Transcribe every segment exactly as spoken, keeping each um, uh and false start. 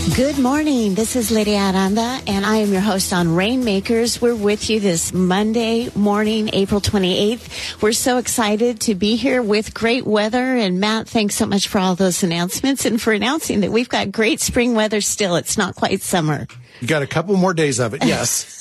Good morning. This is Lydia Aranda, and I am your host on Rainmakers. We're with you this Monday morning, April twenty-eighth. We're so excited to be here with great weather. And Matt, thanks so much for all those announcements and for announcing that we've got great spring weather still. It's not quite summer. You got a couple more days of it, yes.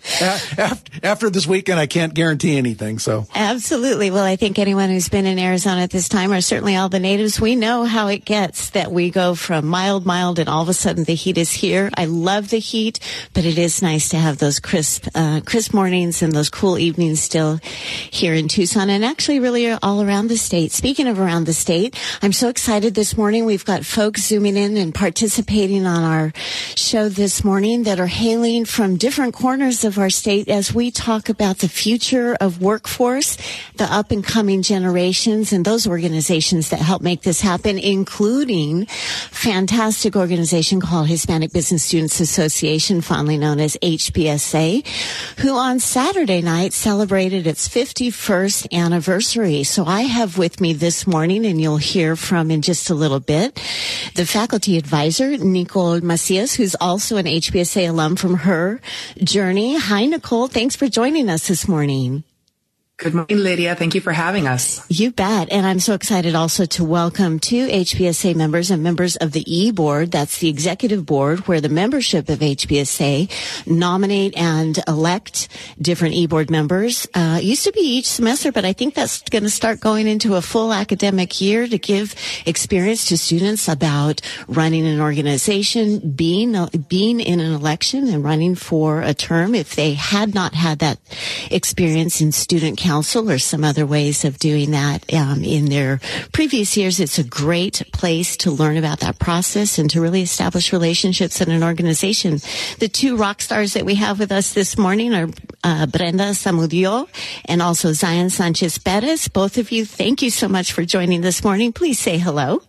after, after this weekend, I can't guarantee anything, so. Absolutely. Well, I think anyone who's been in Arizona at this time, or certainly all the natives, we know how it gets, that we go from mild, mild, and all of a sudden the heat is here. I love the heat, but it is nice to have those crisp, uh, crisp mornings and those cool evenings still here in Tucson, and actually really all around the state. Speaking of around the state, I'm so excited this morning. We've got folks zooming in and participating on our show this morning that are hailing from different corners of our state as we talk about the future of workforce, the up-and-coming generations, and those organizations that help make this happen, including fantastic organization called Hispanic Business Students Association, fondly known as H B S A, who on Saturday night celebrated its fifty-first anniversary. So I have with me this morning, and you'll hear from in just a little bit, the faculty advisor, Nicole Macias, who's also an H B S A alum from her journey. Hi, Nicole. Thanks for joining us this morning. Good morning, Lydia. Thank you for having us. You bet. And I'm so excited also to welcome two H B S A members and members of the E-Board. That's the executive board where the membership of H B S A nominate and elect different E-Board members. Uh, it used to be each semester, but I think that's going to start going into a full academic year to give experience to students about running an organization, being, being in an election and running for a term if they had not had that experience in student council. Council or some other ways of doing that um, in their previous years. It's a great place to learn about that process and to really establish relationships in an organization. The two rock stars that we have with us this morning are uh, Brenda Zamudio and also Zion Sanchez Perez. Both of you, thank you so much for joining this morning. Please say hello.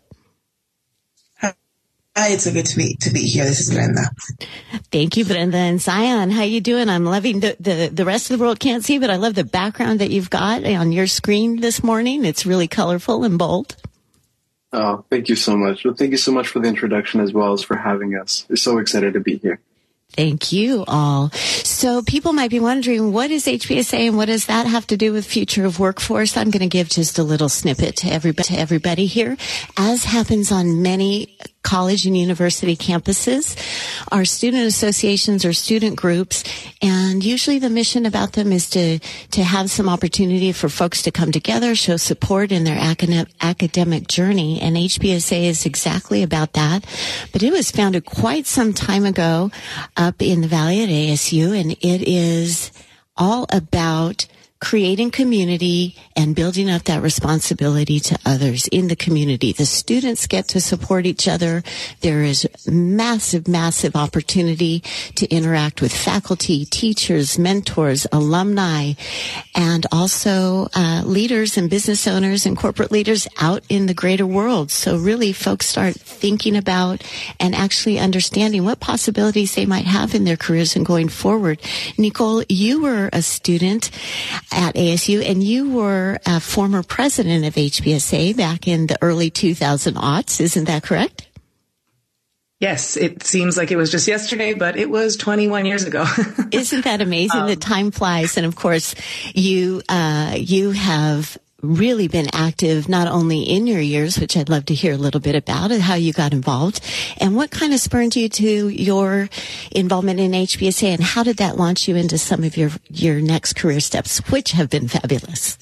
Hi, it's so good to be to be here. This is Brenda. Thank you, Brenda and Zion. How you doing? I'm loving the, the the rest of the world can't see, but I love the background that you've got on your screen this morning. It's really colorful and bold. Oh, thank you so much. Well, thank you so much for the introduction as well as for having us. We're so excited to be here. Thank you all. So people might be wondering, what is H B S A and what does that have to do with future of workforce? I'm going to give just a little snippet to everybody, to everybody here. As happens on many college and university campuses, our student associations or student groups, and usually the mission about them is to, to have some opportunity for folks to come together, show support in their academic, academic journey, and H B S A is exactly about that. But it was founded quite some time ago up in the Valley at A S U, and it is all about creating community and building up that responsibility to others in the community. The students get to support each other. There is massive, massive opportunity to interact with faculty, teachers, mentors, alumni, and also uh, leaders and business owners and corporate leaders out in the greater world. So really folks start thinking about and actually understanding what possibilities they might have in their careers and going forward. Nicole, you were a student at A S U, and you were a former president of H B S A back in the early two thousand aughts. Isn't that correct? Yes, it seems like it was just yesterday, but it was twenty-one years ago. Isn't that amazing? Um, that time flies. And of course, you uh, you have really been active not only in your years, which I'd love to hear a little bit about, and how you got involved, and what kind of spurred you to your involvement in H B S A, and how did that launch you into some of your, your next career steps, which have been fabulous.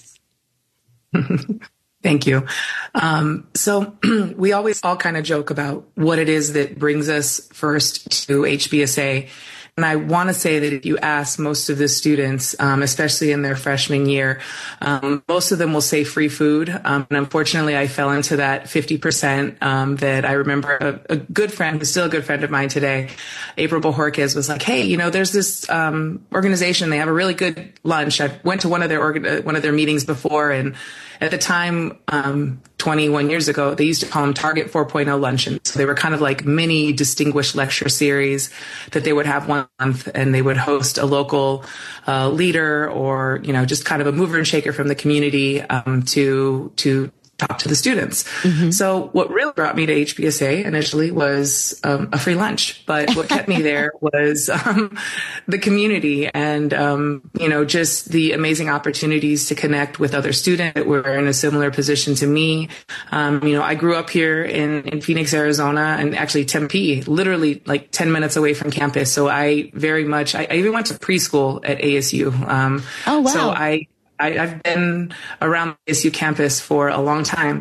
Thank you. Um, so we always all kind of joke about what it is that brings us first to H B S A. And I want to say that if you ask most of the students, um, especially in their freshman year, um, most of them will say free food. Um, and unfortunately, I fell into that fifty percent um, that I remember a, a good friend, who's still a good friend of mine today, April Bojorquez, was like, hey, you know, there's this um, organization. They have a really good lunch. I went to one of their orga- one of their meetings before, and at the time, um, twenty-one years ago, they used to call them Target four point oh luncheons. So they were kind of like mini distinguished lecture series that they would have one month, and they would host a local uh, leader or, you know, just kind of a mover and shaker from the community um, to to talk to the students. Mm-hmm. So what really brought me to H B S A initially was um, a free lunch, but what kept me there was um, the community and, um, you know, just the amazing opportunities to connect with other students that were in a similar position to me. Um, you know, I grew up here in, in Phoenix, Arizona, and actually Tempe, literally like ten minutes away from campus. So I very much, I, I even went to preschool at A S U. Um, oh, wow. So I, I, I've been around the A S U campus for a long time.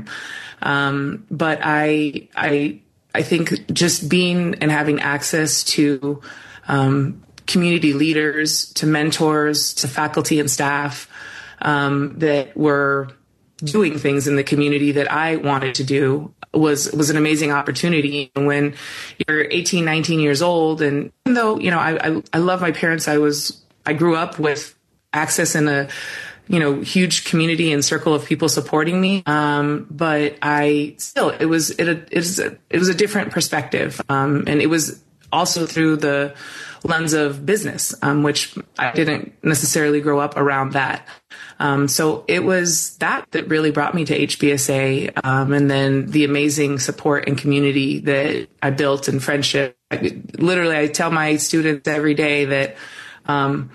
Um, but I, I, I think just being and having access to, um, community leaders, to mentors, to faculty and staff, um, that were doing things in the community that I wanted to do was, was an amazing opportunity. And when you're eighteen, nineteen years old, and even though, you know, I, I, I love my parents, I was, I grew up with access in a, you know, huge community and circle of people supporting me. Um, but I still, it was, it, it was, a, it was a different perspective. Um, and it was also through the lens of business, um, which I didn't necessarily grow up around that. Um, so it was that that really brought me to H B S A. Um, and then the amazing support and community that I built and friendship. I, literally, I tell my students every day that, um,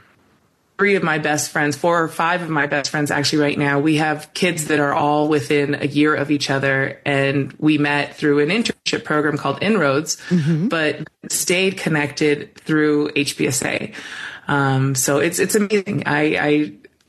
three of my best friends, four or five of my best friends actually right now, we have kids that are all within a year of each other. And we met through an internship program called Inroads, mm-hmm. but stayed connected through H B S A. Um, so it's, it's amazing. I, I,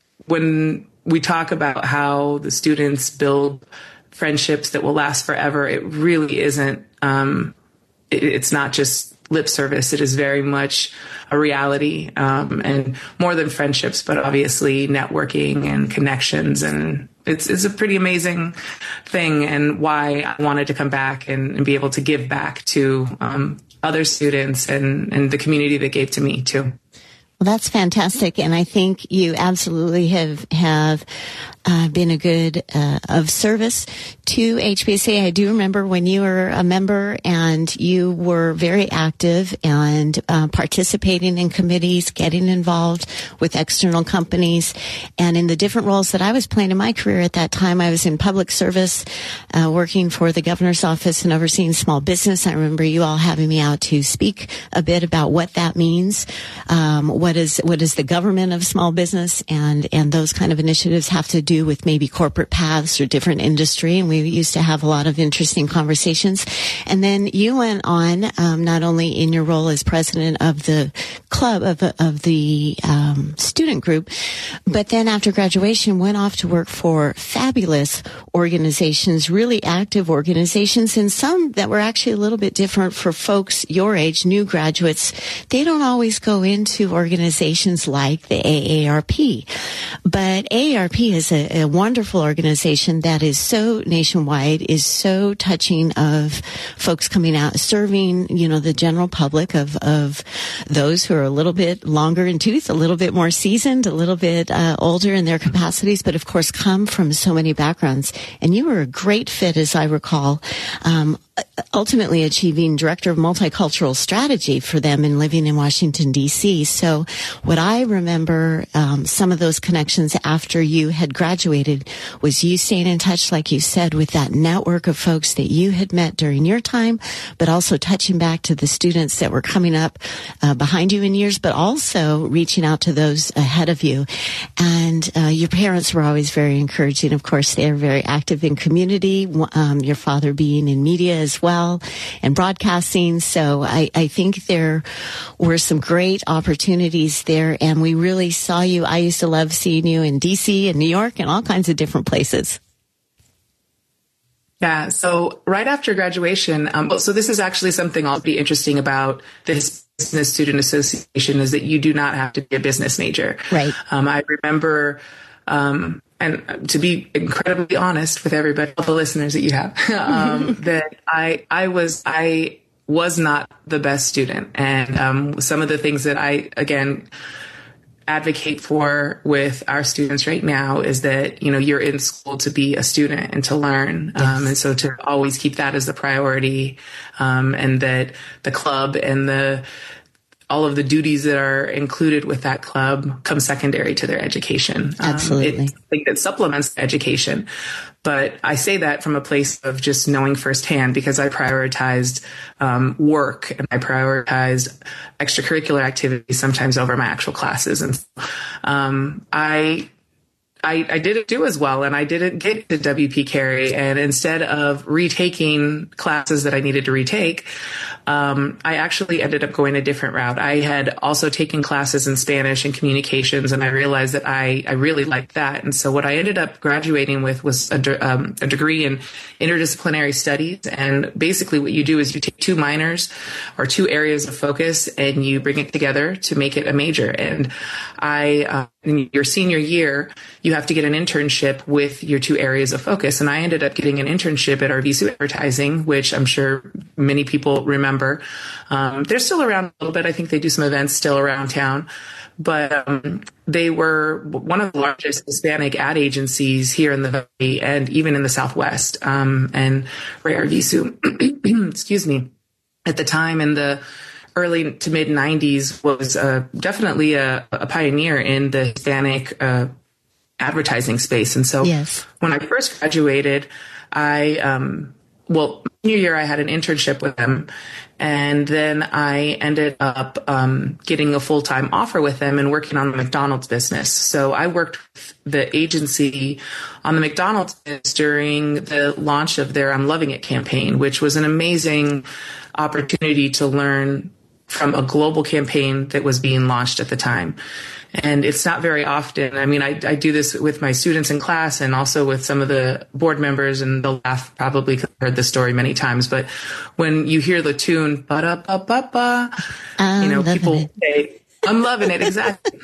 when we talk about how the students build friendships that will last forever, it really isn't, um, it, it's not just lip service. It is very much a reality, um, and more than friendships, but obviously networking and connections. And it's, it's a pretty amazing thing, and why I wanted to come back and, and be able to give back to, um, other students and, and the community that gave to me too. Well, that's fantastic. And I think you absolutely have, have, uh, been a good, uh, of service to H B S A. I do remember when you were a member and you were very active and, uh, participating in committees, getting involved with external companies. And in the different roles that I was playing in my career at that time, I was in public service, uh, working for the governor's office and overseeing small business. I remember you all having me out to speak a bit about what that means, um, what is, what is the government of small business, and, and those kind of initiatives have to do with maybe corporate paths or different industry. And we used to have a lot of interesting conversations. And then you went on, um, not only in your role as president of the club of, of the, um, student group, but then after graduation went off to work for fabulous organizations, really active organizations, and some that were actually a little bit different for folks your age, new graduates. They don't always go into organizations like the A A R P, but A A R P is a, a wonderful organization that is so nationwide, is so touching of folks coming out, serving, you know, the general public of, of those who are a little bit longer in tooth, a little bit more seasoned, a little bit uh, older in their capacities, but of course come from so many backgrounds. And you were a great fit, as I recall, um, ultimately achieving director of multicultural strategy for them and living in Washington, D C. So what I remember, um, some of those connections after you had graduated was you staying in touch, like you said, with that network of folks that you had met during your time, but also touching back to the students that were coming up uh, behind you in years, but also reaching out to those ahead of you. And uh, your parents were always very encouraging. Of course, they are very active in community, um, your father being in media as well and broadcasting. So I, I think there were some great opportunities there, and we really saw you. I used to love seeing you in D C and New York and all kinds of different places. Yeah. So right after graduation, um, so this is actually something I'll be interesting about this Business Student Association, is that you do not have to be a business major. Right. Um, I remember, um, and to be incredibly honest with everybody, all the listeners that you have, um, that I, I was, I was not the best student. And, um, some of the things that I, again, advocate for with our students right now is that, you know, you're in school to be a student and to learn. Yes. Um, and so to always keep that as the priority, um, and that the club and the, all of the duties that are included with that club come secondary to their education. Absolutely. Um, it's something that supplements education. But I say that from a place of just knowing firsthand, because I prioritized um, work and I prioritized extracurricular activities sometimes over my actual classes. And um, I I, I didn't do as well, and I didn't get to W P Carey. And instead of retaking classes that I needed to retake, um, I actually ended up going a different route. I had also taken classes in Spanish and communications, and I realized that I, I really liked that. And so what I ended up graduating with was a, de- um, a degree in interdisciplinary studies. And basically what you do is you take two minors or two areas of focus and you bring it together to make it a major. And I, uh, in your senior year, you have to get an internship with your two areas of focus. And I ended up getting an internship at Arvizu Advertising, which I'm sure many people remember. Um, they're still around a little bit. I think they do some events still around town. But um, they were one of the largest Hispanic ad agencies here in the Valley and even in the Southwest. Um, and Ray Arvizu, excuse me, at the time in the early to mid nineties was uh, definitely a, a pioneer in the Hispanic uh, advertising space. And so yes. when I first graduated, I, um, well, senior year, I had an internship with them. And then I ended up um, getting a full-time offer with them and working on the McDonald's business. So I worked with the agency on the McDonald's business during the launch of their I'm Loving It campaign, which was an amazing opportunity to learn from a global campaign that was being launched at the time. And it's not very often. I mean, I, I do this with my students in class and also with some of the board members, and they'll laugh probably because I've heard this story many times. But when you hear the tune, ba-da-ba-ba-ba, you know, people it. say, I'm loving it. Exactly.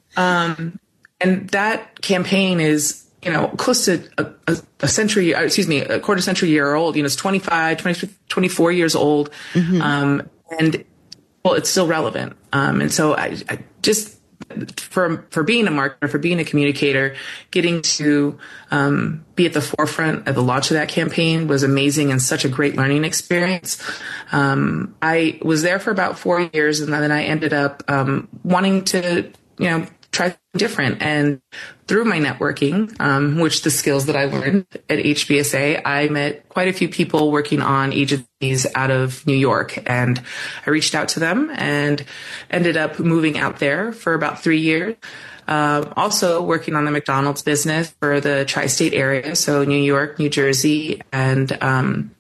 um, and that campaign is, you know, close to a, a, a century, excuse me, a quarter century year old. You know, it's twenty-five, twenty, twenty-four years old. Mm-hmm. Um, and well, it's still relevant. Um, and so I, I just, for, for being a marketer, for being a communicator, getting to, um, be at the forefront of the launch of that campaign was amazing and such a great learning experience. Um, I was there for about four years and then I ended up, um, wanting to, you know, try different. And through my networking, um, which the skills that I learned at H B S A, I met quite a few people working on agencies out of New York. And I reached out to them and ended up moving out there for about three years. Uh, also working on the McDonald's business for the tri-state area. So New York, New Jersey, and, um,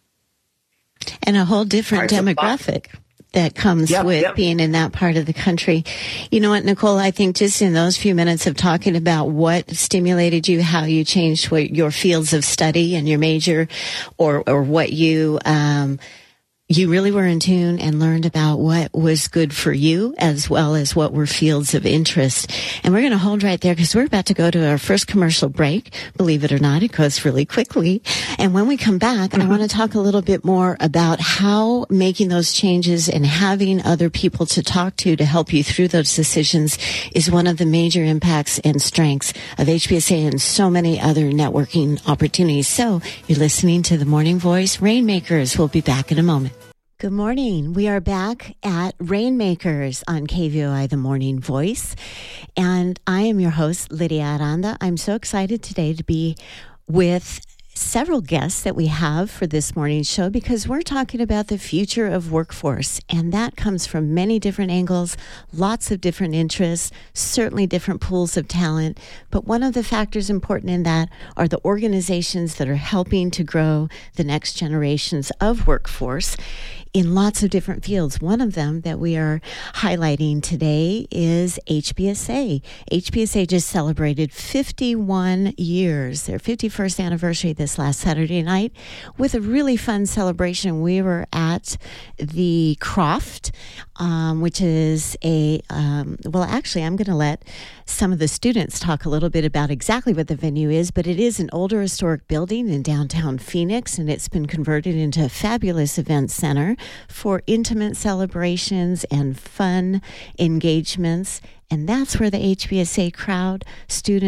and a whole different demographic that comes yep, with yep. being in that part of the country. You know what, Nicole, I think just in those few minutes of talking about what stimulated you, how you changed what your fields of study and your major, or, or what you, um, you really were in tune and learned about what was good for you as well as what were fields of interest. And we're going to hold right there because we're about to go to our first commercial break. Believe it or not, it goes really quickly. And when we come back, mm-hmm. I want to talk a little bit more about how making those changes and having other people to talk to to help you through those decisions is one of the major impacts and strengths of H B S A and so many other networking opportunities. So you're listening to The Morning Voice Rainmakers. We'll be back in a moment. Good morning. We are back at Rainmakers on K V O I, The Morning Voice. And I am your host, Lydia Aranda. I'm so excited today to be with several guests that we have for this morning's show because we're talking about the future of workforce. And that comes from many different angles, lots of different interests, certainly different pools of talent. But one of the factors important in that are the organizations that are helping to grow the next generations of workforce in lots of different fields. One of them that we are highlighting today is H B S A. H B S A just celebrated fifty-one years, their fifty-first anniversary this last Saturday night with a really fun celebration. We were at the Croft, um, which is a, um, well, actually, I'm going to let some of the students talk a little bit about exactly what the venue is, but it is an older historic building in downtown Phoenix, and it's been converted into a fabulous event center for intimate celebrations and fun engagements. And that's where the H B S A crowd, students,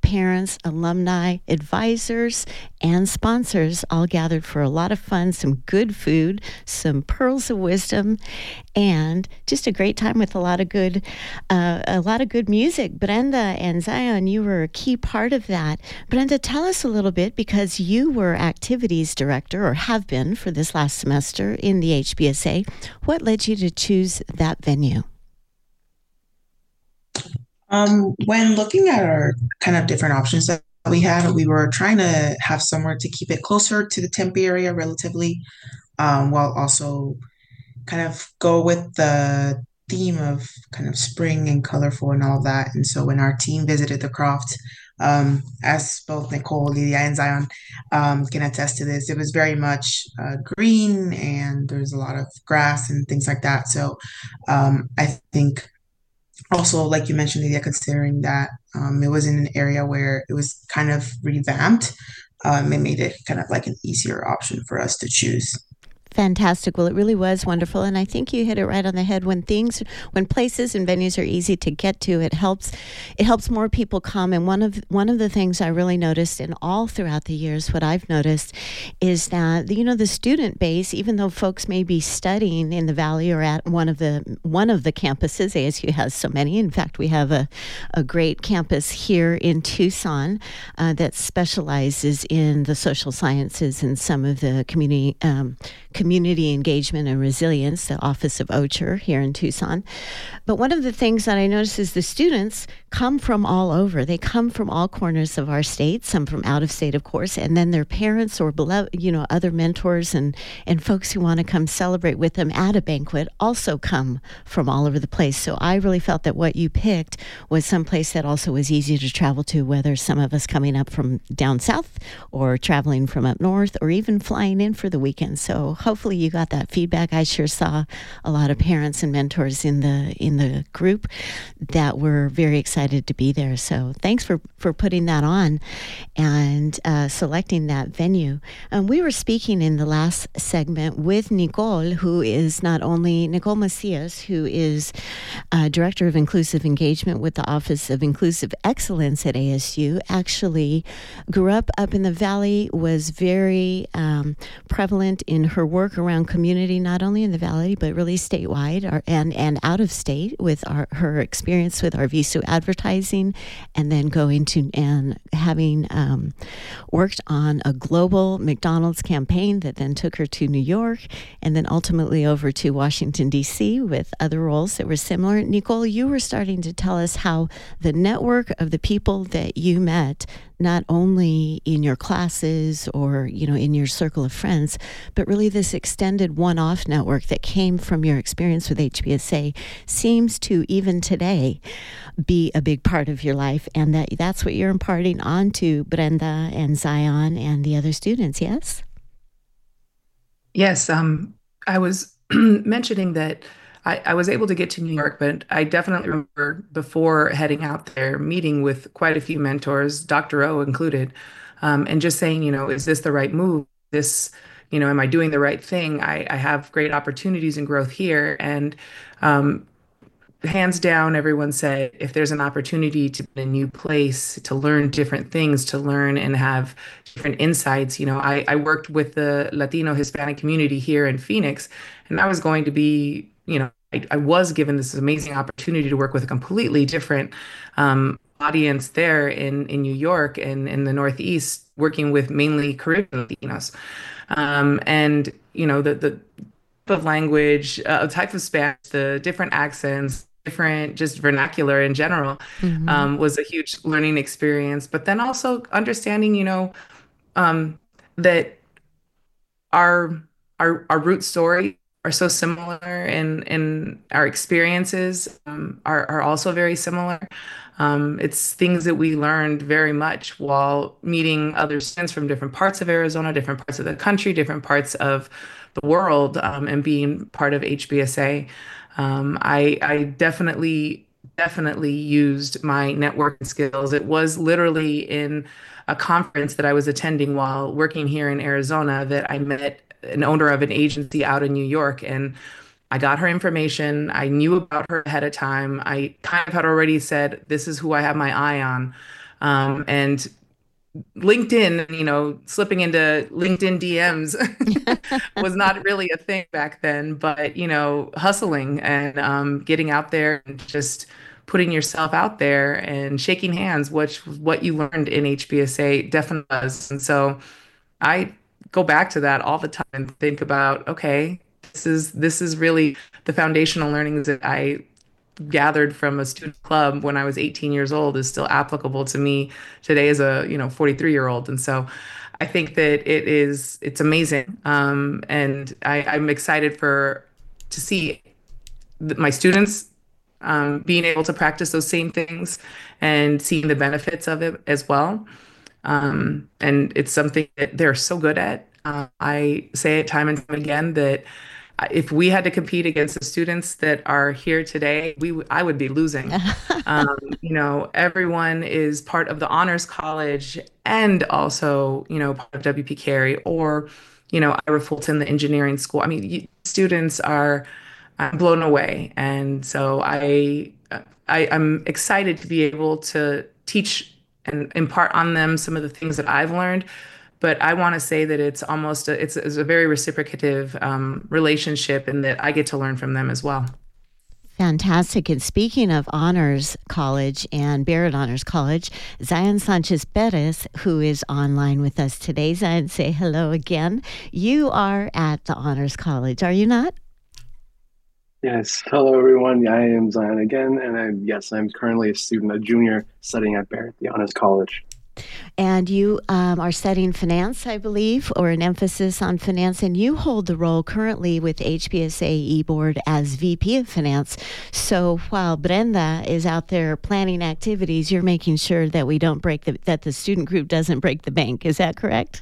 parents, alumni, advisors, and sponsors all gathered for a lot of fun, some good food, some pearls of wisdom, and just a great time with a lot of good, uh, a lot of good music. Brenda and Zion, you were a key part of that. Brenda, tell us a little bit, because you were activities director, or have been for this last semester in the H B S A. What led you to choose that venue? Um, when looking at our kind of different options that we had, we were trying to have somewhere to keep it closer to the Tempe area relatively, um, while also kind of go with the theme of kind of spring and colorful and all of that. And so when our team visited the Croft, um, as both Nicole, Lydia, and Zion um, can attest to this, it was very much uh, green, and there's a lot of grass and things like that. So um, I think also, like you mentioned, Lydia, considering that um, it was in an area where it was kind of revamped, um, it made it kind of like an easier option for us to choose. Fantastic. Well, it really was wonderful. And I think you hit it right on the head. When things, when places and venues are easy to get to, it helps, it helps more people come. And one of, one of the things I really noticed, and all throughout the years, what I've noticed is that, you know, the student base, even though folks may be studying in the Valley or at one of the, one of the campuses, A S U has so many. In fact, we have a, a great campus here in Tucson uh, that specializes in the social sciences and some of the community, um, Community Engagement and Resilience, the Office of O C H R here in Tucson. But one of the things that I noticed is the students come from all over. They come from all corners of our state, some from out of state, of course, and then their parents or beloved, you know, other mentors and, and folks who want to come celebrate with them at a banquet also come from all over the place. So I really felt that what you picked was someplace that also was easy to travel to, whether some of us coming up from down south or traveling from up north or even flying in for the weekend. So hopefully you got that feedback. I sure saw a lot of parents and mentors in the in the group that were very excited to be there. So thanks for, for putting that on and uh, selecting that venue. Um, we were speaking in the last segment with Nicole, who is not only Nicole Macias, who is uh, Director of Inclusive Engagement with the Office of Inclusive Excellence at A S U, actually grew up up in the Valley, was very um, prevalent in her work around community, not only in the Valley, but really statewide or, and, and out of state with our, her experience with Arvizu advertising, and then going to and having um, worked on a global McDonald's campaign that then took her to New York and then ultimately over to Washington, D C with other roles that were similar. Nicole, you were starting to tell us how the network of the people that you met, not only in your classes or, you know, in your circle of friends, but really this extended one-off network that came from your experience with H B S A seems to, even today, be a big part of your life, and that that's what you're imparting on to Brenda and Zion and the other students, yes? Yes, um, I was mentioning that I, I was able to get to New York, but I definitely remember before heading out there, meeting with quite a few mentors, Doctor O included, um, and just saying, you know, is this the right move? This, you know, am I doing the right thing? I, I have great opportunities and growth here. And um, hands down, everyone said, if there's an opportunity to be in a new place, to learn different things, to learn and have different insights. You know, I, I worked with the Latino Hispanic community here in Phoenix, and I was going to be, you know, I, I was given this amazing opportunity to work with a completely different um, audience there in, in New York and in the Northeast, working with mainly Caribbean Latinos. Um, and, you know, the, the of language, uh, type of Spanish, the different accents, different just vernacular in general, mm-hmm. um, was a huge learning experience. But then also understanding, you know, um, that our our our root story are so similar, and and our experiences um, are are also very similar. Um, it's things that we learned very much while meeting other students from different parts of Arizona, different parts of the country, different parts of the world, um, and being part of H B S A. Um, I, I definitely, definitely used my networking skills. It was literally in a conference that I was attending while working here in Arizona that I met an owner of an agency out in New York, and I got her information. I knew about her ahead of time. I kind of had already said, this is who I have my eye on. Um, and LinkedIn, you know, slipping into LinkedIn D Ms was not really a thing back then, but, you know, hustling and um, getting out there and just putting yourself out there and shaking hands, which what you learned in H B S A definitely does. And so I go back to that all the time and think about, okay, this is this is really the foundational learnings that I gathered from a student club when I was eighteen years old is still applicable to me today as a, you know, forty-three year old. And so I think that it is, it's amazing. Um, and I, I'm excited for, to see my students um, being able to practice those same things and seeing the benefits of it as well. Um, and it's something that they're so good at. Uh, I say it time and time again that if we had to compete against the students that are here today, we I would be losing. um, you know, everyone is part of the Honors College and also, you know, part of W P Carey or, you know, Ira Fulton, the engineering school. I mean, you, students are uh, blown away. And so I, I, I'm excited to be able to teach and impart on them some of the things that I've learned. But I want to say that it's almost a, it's, it's a very reciprocative um, relationship, and that I get to learn from them as well. Fantastic. And speaking of Honors College and Barrett Honors College, Zion Sanchez Perez, who is online with us today. Zion, say hello again. You are at the Honors College, are you not? Yes. Hello, everyone. I am Zion again, and I'm yes, I'm currently a student, a junior, studying at Barrett, the Honors College. And you um, are studying finance, I believe, or an emphasis on finance, and you hold the role currently with H B S A eBoard as V P of Finance. So while Brenda is out there planning activities, you're making sure that we don't break the, that the student group doesn't break the bank. Is that correct?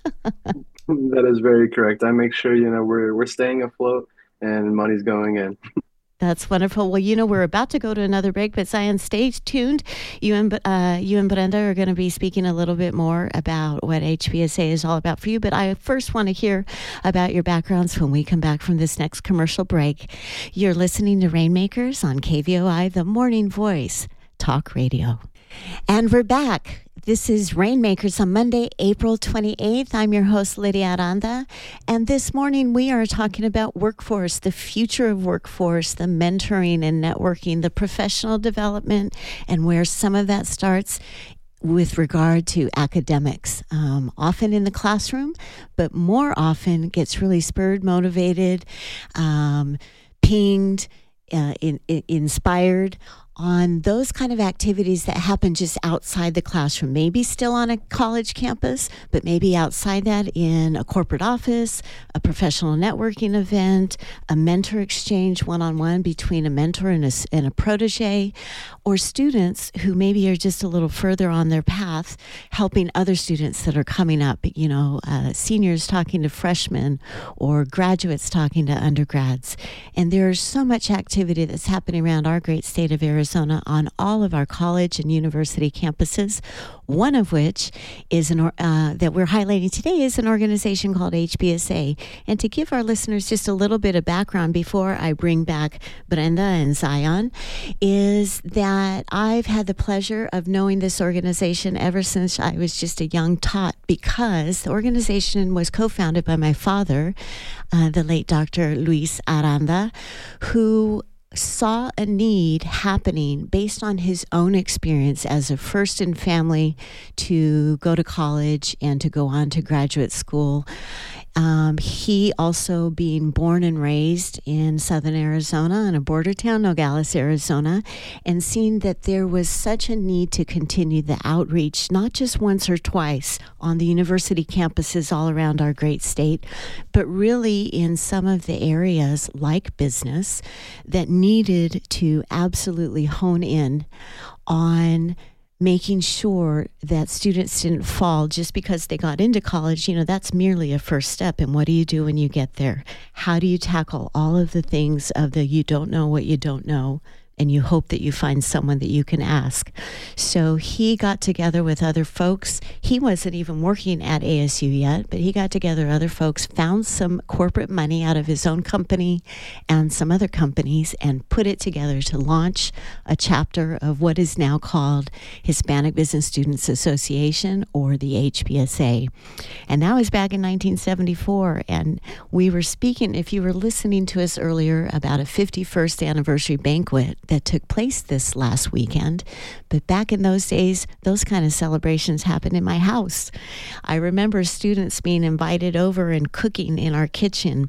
That is very correct. I make sure, you know, we're we're staying afloat and money's going in. That's wonderful. Well, you know, we're about to go to another break, but Zion, stay tuned. You and uh, you and Brenda are going to be speaking a little bit more about what H B S A is all about for you. But I first want to hear about your backgrounds when we come back from this next commercial break. You're listening to Rainmakers on K V O I, the Morning Voice, Talk Radio. And we're back. This is Rainmakers on Monday, April twenty-eighth. I'm your host, Lydia Aranda. And this morning we are talking about workforce, the future of workforce, the mentoring and networking, the professional development, and where some of that starts with regard to academics, um, often in the classroom, but more often gets really spurred, motivated, um, pinged, uh, in, in, inspired on those kind of activities that happen just outside the classroom, maybe still on a college campus, but maybe outside that in a corporate office, a professional networking event, a mentor exchange one-on-one between a mentor and a, and a protege, or students who maybe are just a little further on their path, helping other students that are coming up, you know, uh, seniors talking to freshmen or graduates talking to undergrads. And there's so much activity that's happening around our great state of Arizona on all of our college and university campuses, one of which is an uh, that we're highlighting today is an organization called H B S A. And to give our listeners just a little bit of background before I bring back Brenda and Zion, is that I've had the pleasure of knowing this organization ever since I was just a young tot, because the organization was co-founded by my father, uh, the late Doctor Luis Aranda, who saw a need happening based on his own experience as a first in family to go to college and to go on to graduate school. Um, he also being born and raised in southern Arizona in a border town, Nogales, Arizona, and seeing that there was such a need to continue the outreach, not just once or twice on the university campuses all around our great state, but really in some of the areas like business that needed to absolutely hone in on making sure that students didn't fall just because they got into college. You know, that's merely a first step. And what do you do when you get there? How do you tackle all of the things of the you don't know what you don't know and you hope that you find someone that you can ask. So he got together with other folks. He wasn't even working at A S U yet, but he got together with other folks, found some corporate money out of his own company and some other companies, and put it together to launch a chapter of what is now called Hispanic Business Students Association, or the H B S A. And that was back in nineteen seventy-four. And we were speaking, if you were listening to us earlier, about a fifty-first anniversary banquet that took place this last weekend. But back in those days, those kind of celebrations happened in my house. I remember students being invited over and cooking in our kitchen,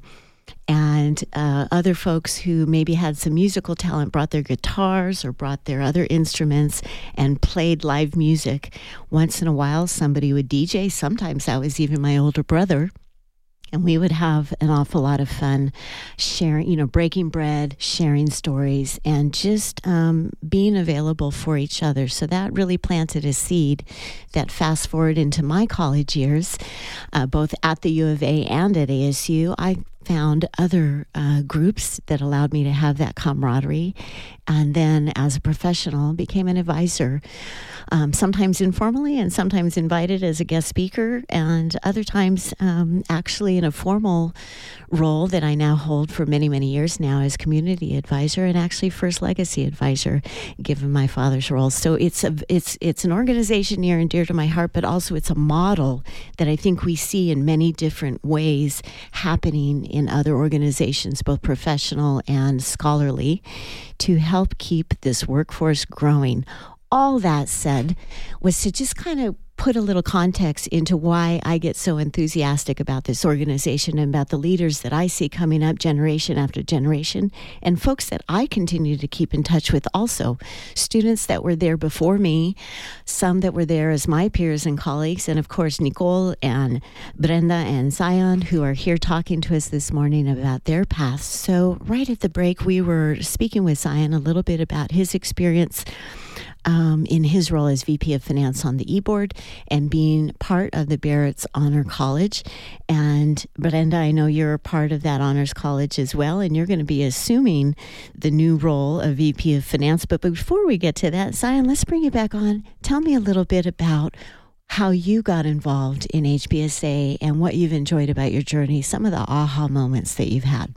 and uh, other folks who maybe had some musical talent brought their guitars or brought their other instruments and played live music. Once in a while, somebody would D J. Sometimes that was even my older brother. And we would have an awful lot of fun sharing, you know, breaking bread, sharing stories, and just um, being available for each other. So that really planted a seed that fast forward into my college years, uh, both at the U of A and at A S U. I found other uh, groups that allowed me to have that camaraderie. And then as a professional, became an advisor, um, sometimes informally and sometimes invited as a guest speaker, and other times um, actually in a formal role that I now hold for many, many years now as community advisor, and actually First Legacy advisor, given my father's role. So it's a, it's it's an organization near and dear to my heart, but also it's a model that I think we see in many different ways happening in other organizations, both professional and scholarly, to help keep this workforce growing. All that said was to just kind of put a little context into why I get so enthusiastic about this organization and about the leaders that I see coming up generation after generation, and folks that I continue to keep in touch with also. Students that were there before me, some that were there as my peers and colleagues, and of course Nicole and Brenda and Zion, who are here talking to us this morning about their paths. So right at the break, we were speaking with Zion a little bit about his experience Um, in his role as V P of Finance on the E-Board and being part of the Barrett's Honor College. And Brenda, I know you're a part of that Honors College as well, and you're going to be assuming the new role of V P of Finance. But before we get to that, Zion, let's bring you back on. Tell me a little bit about how you got involved in H B S A and what you've enjoyed about your journey, some of the aha moments that you've had.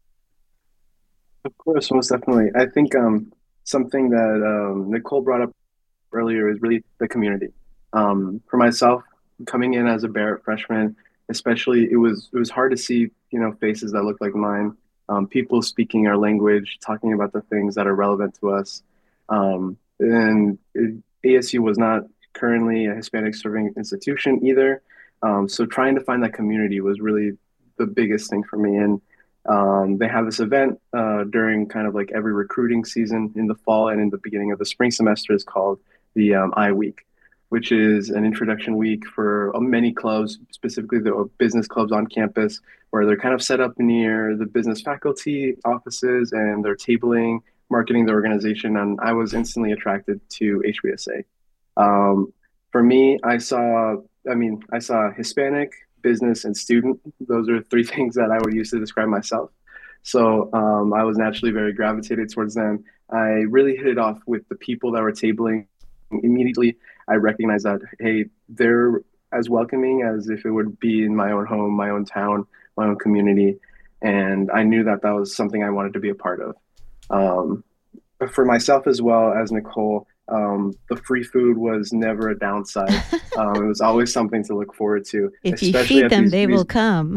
Of course, most definitely. I think um, something that um, Nicole brought up earlier is really the community. Um, for myself, coming in as a Barrett freshman, especially, it was it was hard to see, you know, faces that look like mine, um, people speaking our language, talking about the things that are relevant to us. Um, and it, A S U was not currently a Hispanic serving institution either. Um, so trying to find that community was really the biggest thing for me. And Um, they have this event uh, during kind of like every recruiting season in the fall and in the beginning of the spring semester is called the um, I Week, which is an introduction week for uh, many clubs, specifically the business clubs on campus, where they're kind of set up near the business faculty offices and they're tabling, marketing the organization. And I was instantly attracted to H B S A. Um, for me, I saw, I mean, I saw Hispanic, business, and student. Those are three things that I would use to describe myself. So um, I was naturally very gravitated towards them. I really hit it off with the people that were tabling. Immediately, I recognized that, hey, they're as welcoming as if it would be in my own home, my own town, my own community. And I knew that that was something I wanted to be a part of. Um, but for myself as well as Nicole, Um, the free food was never a downside. Um, it was always something to look forward to. If you feed them, these, they these... will come.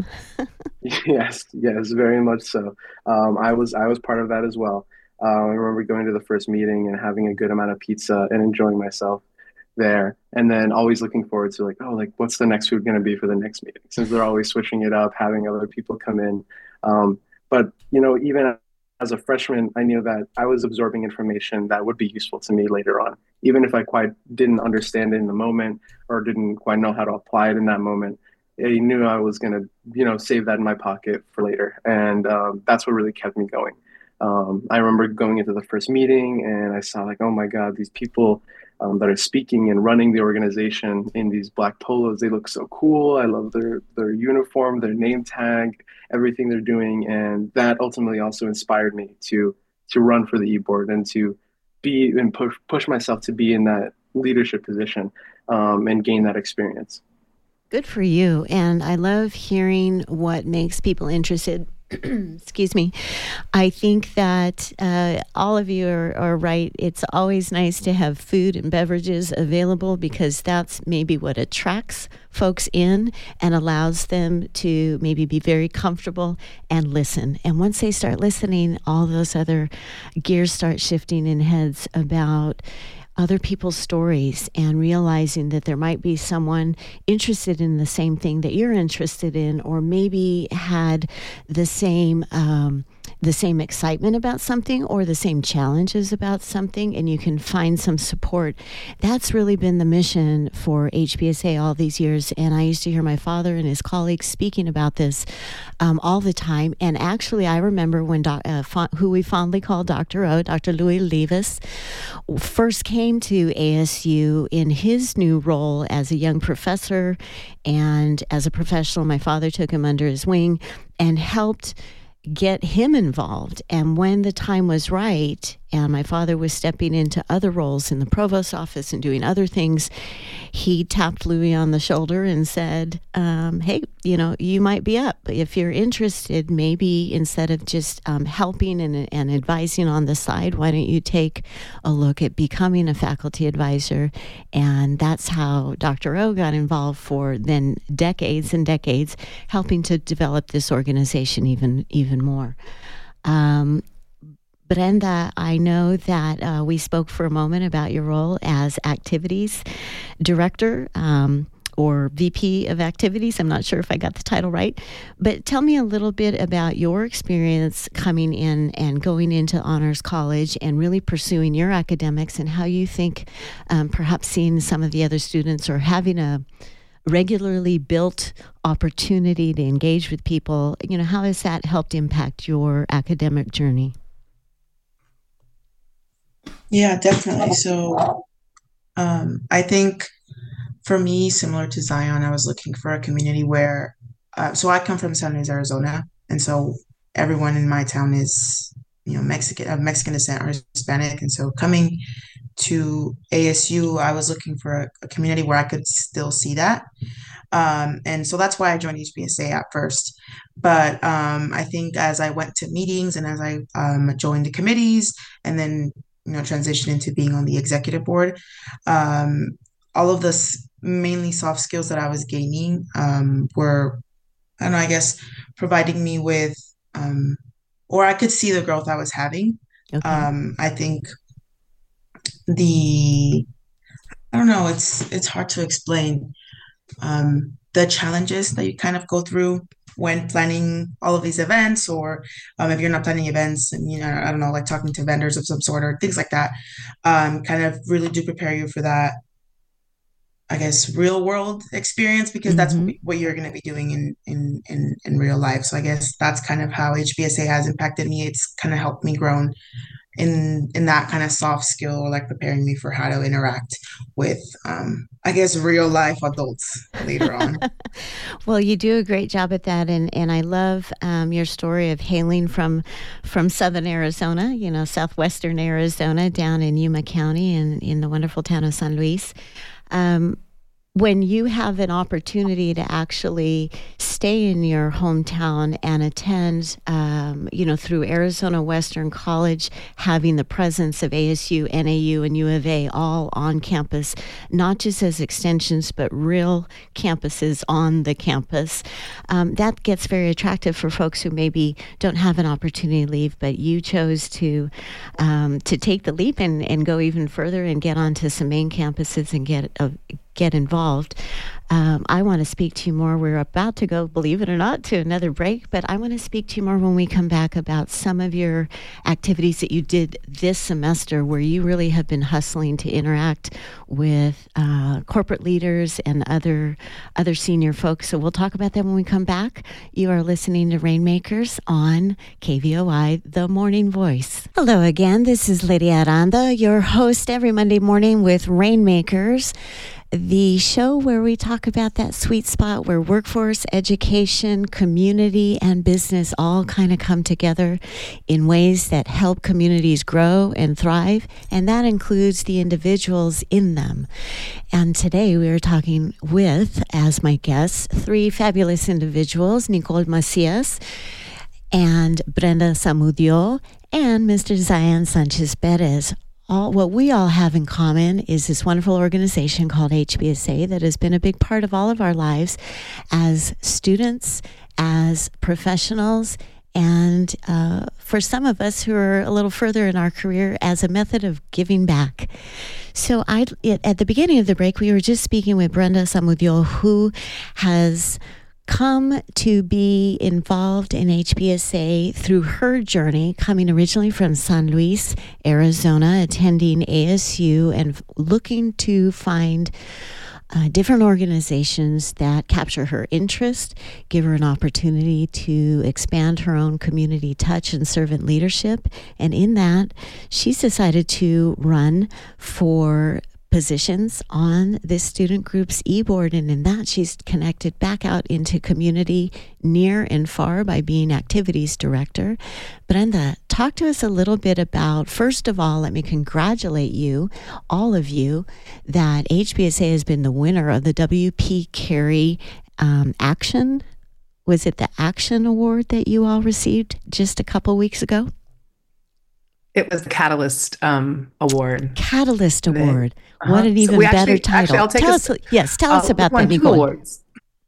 yes, yes, very much so. Um, I was I was part of that as well. Uh, I remember going to the first meeting and having a good amount of pizza and enjoying myself there. And then always looking forward to like, oh, like what's the next food going to be for the next meeting? Since they're always switching it up, having other people come in. Um, but, you know, even as a freshman, I knew that I was absorbing information that would be useful to me later on, even if I quite didn't understand it in the moment or didn't quite know how to apply it in that moment. I knew I was going to, you know, save that in my pocket for later. And um, that's what really kept me going. Um, I remember going into the first meeting and I saw like, oh my God, these people um, that are speaking and running the organization in these black polos, they look so cool. I love their, their uniform, their name tag, everything they're doing. And that ultimately also inspired me to to run for the e-board and to be and push push myself to be in that leadership position um, and gain that experience. Good for you. And I love hearing what makes people interested. Excuse me. I think that uh, all of you are, are right. It's always nice to have food and beverages available because that's maybe what attracts folks in and allows them to maybe be very comfortable and listen. And once they start listening, all those other gears start shifting in heads about other people's stories and realizing that there might be someone interested in the same thing that you're interested in, or maybe had the same um, the same excitement about something or the same challenges about something, and you can find some support. That's really been the mission for H P S A all these years, and I used to hear my father and his colleagues speaking about this um, all the time. And actually, I remember when doc, uh, fa- who we fondly call Doctor O, Doctor Louis Levis, first came to A S U in his new role as a young professor and as a professional. My father took him under his wing and helped get him involved. And when the time was right, and my father was stepping into other roles in the provost's office and doing other things, he tapped Louis on the shoulder and said, um, hey, you know, you might be up. If you're interested, maybe instead of just um, helping and, and advising on the side, why don't you take a look at becoming a faculty advisor? And that's how Doctor O got involved for then decades and decades, helping to develop this organization even, even more. Um, Brenda, I know that uh, we spoke for a moment about your role as activities director um, or V P of activities. I'm not sure if I got the title right, but tell me a little bit about your experience coming in and going into Honors College and really pursuing your academics, and how you think um, perhaps seeing some of the other students or having a regularly built opportunity to engage with people, you know, how has that helped impact your academic journey? Yeah, definitely. So um, I think for me, similar to Zion, I was looking for a community where, uh, so I come from San Luis, Arizona. And so everyone in my town is, you know, Mexican, of Mexican descent or Hispanic. And so coming to A S U, I was looking for a, a community where I could still see that. Um, and so that's why I joined H P S A at first. But um, I think as I went to meetings and as I um, joined the committees and then, you know, transitioned into being on the executive board, um, all of this mainly soft skills that I was gaining um, were, I don't know, I guess, providing me with, um, or I could see the growth I was having. Okay. Um, I think the, I don't know, it's it's hard to explain. Um, the challenges that you kind of go through when planning all of these events, or um, if you're not planning events and, you know, I don't know, like talking to vendors of some sort or things like that, um, kind of really do prepare you for that, I guess, real world experience, because mm-hmm. that's what, what you're going to be doing in, in, in, in real life. So I guess that's kind of how H B S A has impacted me. It's kind of helped me grow in in that kind of soft skill, or like preparing me for how to interact with, um, I guess, real life adults later on. Well, you do a great job at that, and and I love um, your story of hailing from from southern Arizona, you know, southwestern Arizona, down in Yuma County, and in the wonderful town of San Luis. Um, when you have an opportunity to actually stay in your hometown and attend, um, you know, through Arizona Western College, having the presence of A S U, N A U, and U of A all on campus, not just as extensions, but real campuses on the campus, um, that gets very attractive for folks who maybe don't have an opportunity to leave, but you chose to um, to take the leap and, and go even further and get onto some main campuses and get a get involved. Um, I want to speak to you more. We're about to go, believe it or not, to another break, but I want to speak to you more when we come back about some of your activities that you did this semester, where you really have been hustling to interact with uh, corporate leaders and other other senior folks. So we'll talk about that when we come back. You are listening to Rainmakers on K V O I, The Morning Voice. Hello again. This is Lydia Aranda, your host every Monday morning with Rainmakers. the show where we talk about that sweet spot where workforce, education, community, and business all kind of come together in ways that help communities grow and thrive, and that includes the individuals in them. And today we are talking with, as my guests, three fabulous individuals, Nicole Macias and Brenda Zamudio and Mister Zion Sanchez Perez. All, what we all have in common is this wonderful organization called H B S A that has been a big part of all of our lives as students, as professionals, and uh, for some of us who are a little further in our career, as a method of giving back. So I, at the beginning of the break, we were just speaking with Brenda Zamudio, who has come to be involved in H B S A through her journey, coming originally from San Luis, Arizona, attending A S U and looking to find uh, different organizations that capture her interest, give her an opportunity to expand her own community touch and servant leadership. And in that, she's decided to run for positions on this student group's e-board, and in that she's connected back out into community near and far by being activities director. Brenda, talk to us a little bit about, first of all, let me congratulate you, all of you, that H B S A has been the winner of the W P Carey um, Action. Was it the Action Award that you all received just a couple weeks ago? It was the Catalyst um, Award. Catalyst Award. Uh-huh. What an even so better actually, title. Actually, I'll take tell a, us, yes, tell uh, us about we that, won two awards.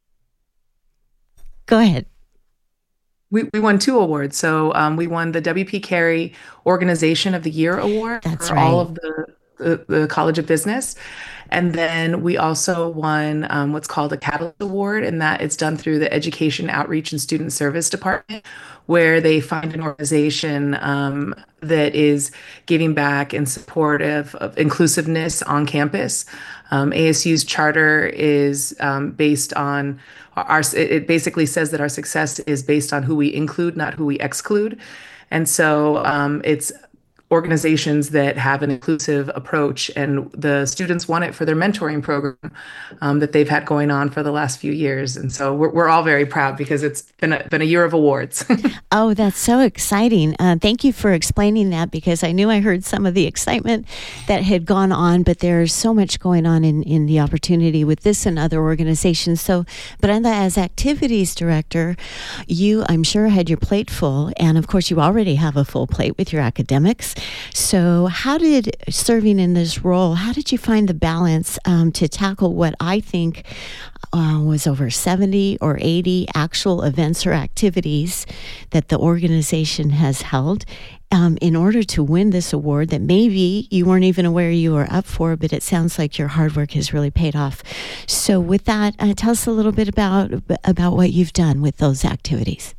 Go ahead. We we won two awards. So um, we won the W P Carey Organization of the Year Award That's for right. all of the, the, the College of Business. And then we also won um, what's called a Catalyst Award, and that it's done through the Education Outreach and Student Service Department, where they find an organization um, that is giving back and supportive of inclusiveness on campus. Um, A S U's charter is um, based on our, it basically says that our success is based on who we include, not who we exclude. And so um, it's organizations that have an inclusive approach, and the students want it for their mentoring program um, that they've had going on for the last few years. And so we're, we're all very proud because it's been a, been a year of awards. Oh, that's so exciting. Uh, thank you for explaining that, because I knew I heard some of the excitement that had gone on, but there's so much going on in, in the opportunity with this and other organizations. So, Brenda, as activities director, you, I'm sure, had your plate full, and of course you already have a full plate with your academics. So how did serving in this role, how did you find the balance um, to tackle what I think uh, was over seventy or eighty actual events or activities that the organization has held um, in order to win this award that maybe you weren't even aware you were up for, but it sounds like your hard work has really paid off. So with that, uh, tell us a little bit about, about what you've done with those activities.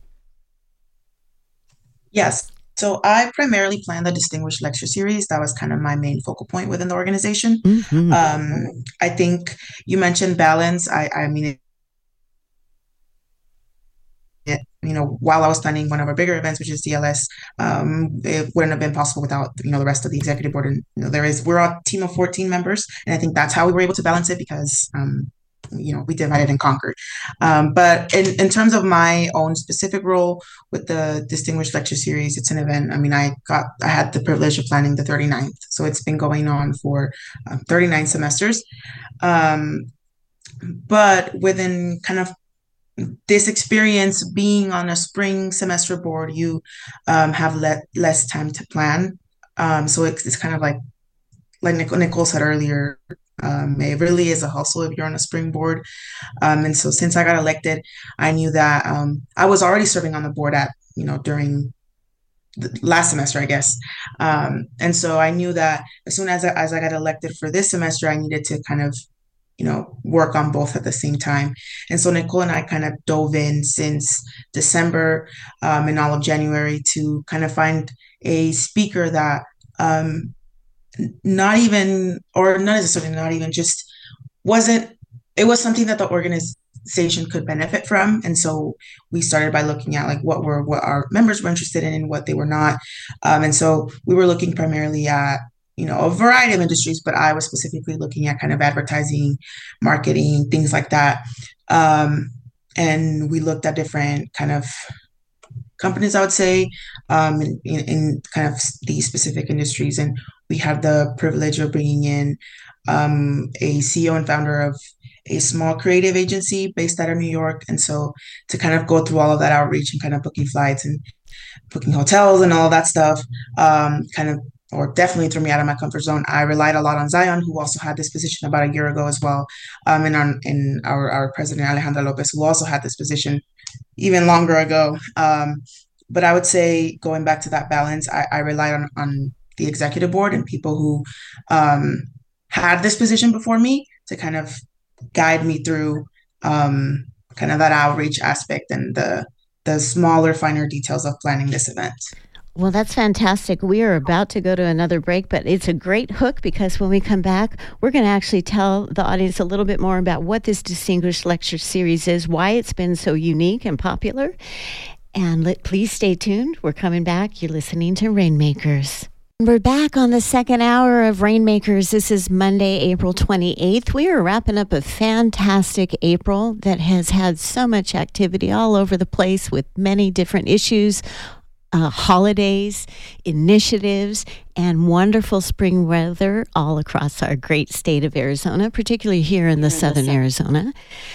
Yes. So I primarily planned the Distinguished Lecture Series. That was kind of my main focal point within the organization. Mm-hmm. Um, I think you mentioned balance. I, I mean, it, it, you know, while I was planning one of our bigger events, which is D L S, um, it wouldn't have been possible without, you know, the rest of the executive board. And, you know, there is, we're a team of fourteen members. And I think that's how we were able to balance it, because, um, you know, we divided and conquered. Um, but in, in terms of my own specific role with the Distinguished Lecture Series, it's an event. I mean, I got, I had the privilege of planning the thirty-ninth. So it's been going on for um, thirty-nine semesters. Um, but within kind of this experience being on a spring semester board, you um, have le- less time to plan. Um, so it's, it's kind of like, like Nicole, Nicole said earlier, Um, it really is a hustle if you're on a spring board. Um, and so since I got elected, I knew that um, I was already serving on the board at, you know, during the last semester, I guess. Um, and so I knew that as soon as I, as I got elected for this semester, I needed to kind of, you know, work on both at the same time. And so Nicole and I kind of dove in since December um, and all of January to kind of find a speaker that um, not even, or not necessarily not even, just wasn't, it was something that the organization could benefit from. And so we started by looking at like what were, what our members were interested in and what they were not. Um, and so we were looking primarily at you know, a variety of industries, but I was specifically looking at kind of advertising, marketing, things like that. Um, and we looked at different kind of companies, I would say, um, in, in, in kind of these specific industries. And we had the privilege of bringing in um, a C E O and founder of a small creative agency based out of New York. And so to kind of go through all of that outreach and kind of booking flights and booking hotels and all that stuff, um, kind of, or definitely threw me out of my comfort zone. I relied a lot on Zion, who also had this position about a year ago as well, um, and on in our our president Alejandra Lopez, who also had this position even longer ago. Um, but I would say, going back to that balance, I, I relied on on the executive board and people who um, had this position before me to kind of guide me through um, kind of that outreach aspect and the the smaller, finer details of planning this event. Well, that's fantastic. We are about to go to another break, but it's a great hook because when we come back, we're going to actually tell the audience a little bit more about what this Distinguished Lecture Series is, why it's been so unique and popular. And let, please stay tuned. We're coming back. You're listening to Rainmakers. We're back on the second hour of Rainmakers. This is Monday, April twenty-eighth. We are wrapping up a fantastic April that has had so much activity all over the place with many different issues, Uh, holidays, initiatives, and wonderful spring weather all across our great state of Arizona, particularly here in the southern Arizona.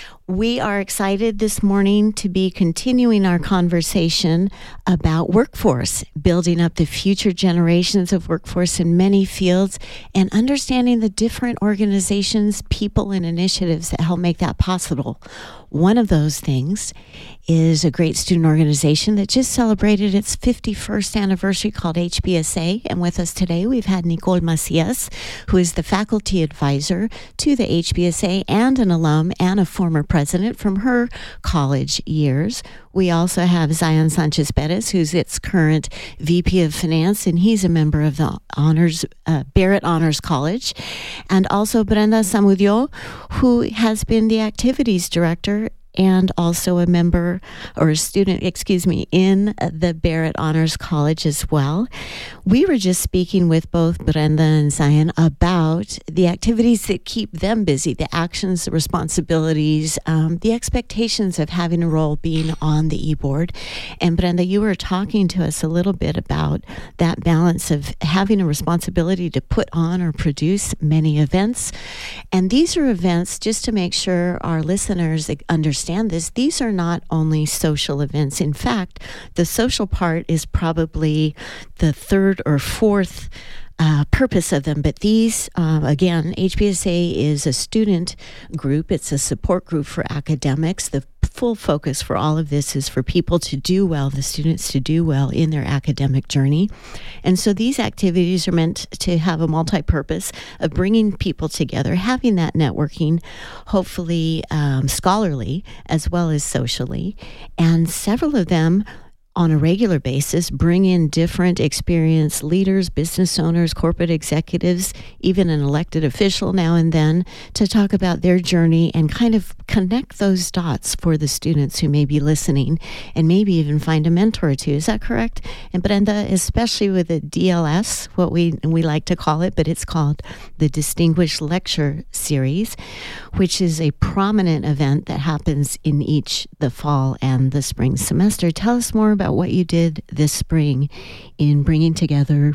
We are excited this morning to be continuing our conversation about workforce, building up the future generations of workforce in many fields, and understanding the different organizations, people, and initiatives that help make that possible. One of those things is a great student organization that just celebrated its fifty-first anniversary called H B S A. And with us today, we've had Nicole Macias, who is the faculty advisor to the H B S A and an alum and a former president from her college years. We also have Zion Sanchez Perez, who's its current V P of Finance, and he's a member of the Honors uh, Barrett Honors College. And also Brenda Samudio, who has been the activities director and also a member or a student, excuse me, in the Barrett Honors College as well. We were just speaking with both Brenda and Zion about the activities that keep them busy, the actions, the responsibilities, um, the expectations of having a role being on the e-board. And Brenda, you were talking to us a little bit about that balance of having a responsibility to put on or produce many events. And these are events, just to make sure our listeners understand Understand this, these are not only social events. In fact, the social part is probably the third or fourth uh, purpose of them. But these, uh, again, H B S A is a student group. It's a support group for academics. The full focus for all of this is for people to do well, the students to do well in their academic journey. And so these activities are meant to have a multi-purpose of bringing people together, having that networking, hopefully um, scholarly as well as socially. And several of them on a regular basis bring in different experienced leaders, business owners, corporate executives, even an elected official now and then to talk about their journey and kind of connect those dots for the students who may be listening and maybe even find a mentor or two. Is that correct? And Brenda, especially with the D L S, what we we like to call it, but it's called the Distinguished Lecture Series, which is a prominent event that happens in each the fall and the spring semester. Tell us more about what you did this spring in bringing together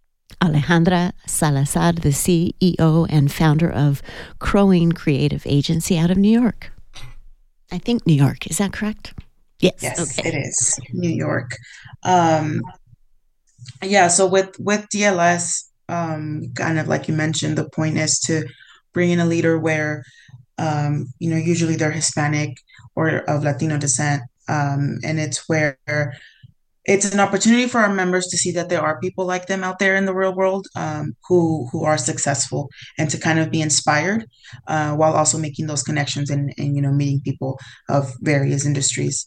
Alejandra Salazar, the C E O and founder of Crowing Creative Agency out of New York. I think New York. Is that correct? Yes. Yes, okay. It is New York. Um, yeah. So with with D L S, um, kind of like you mentioned, the point is to bring in a leader where, um, you know, usually they're Hispanic or of Latino descent, um, and it's where it's an opportunity for our members to see that there are people like them out there in the real world, um, who who are successful, and to kind of be inspired, uh, while also making those connections and, and you know meeting people of various industries.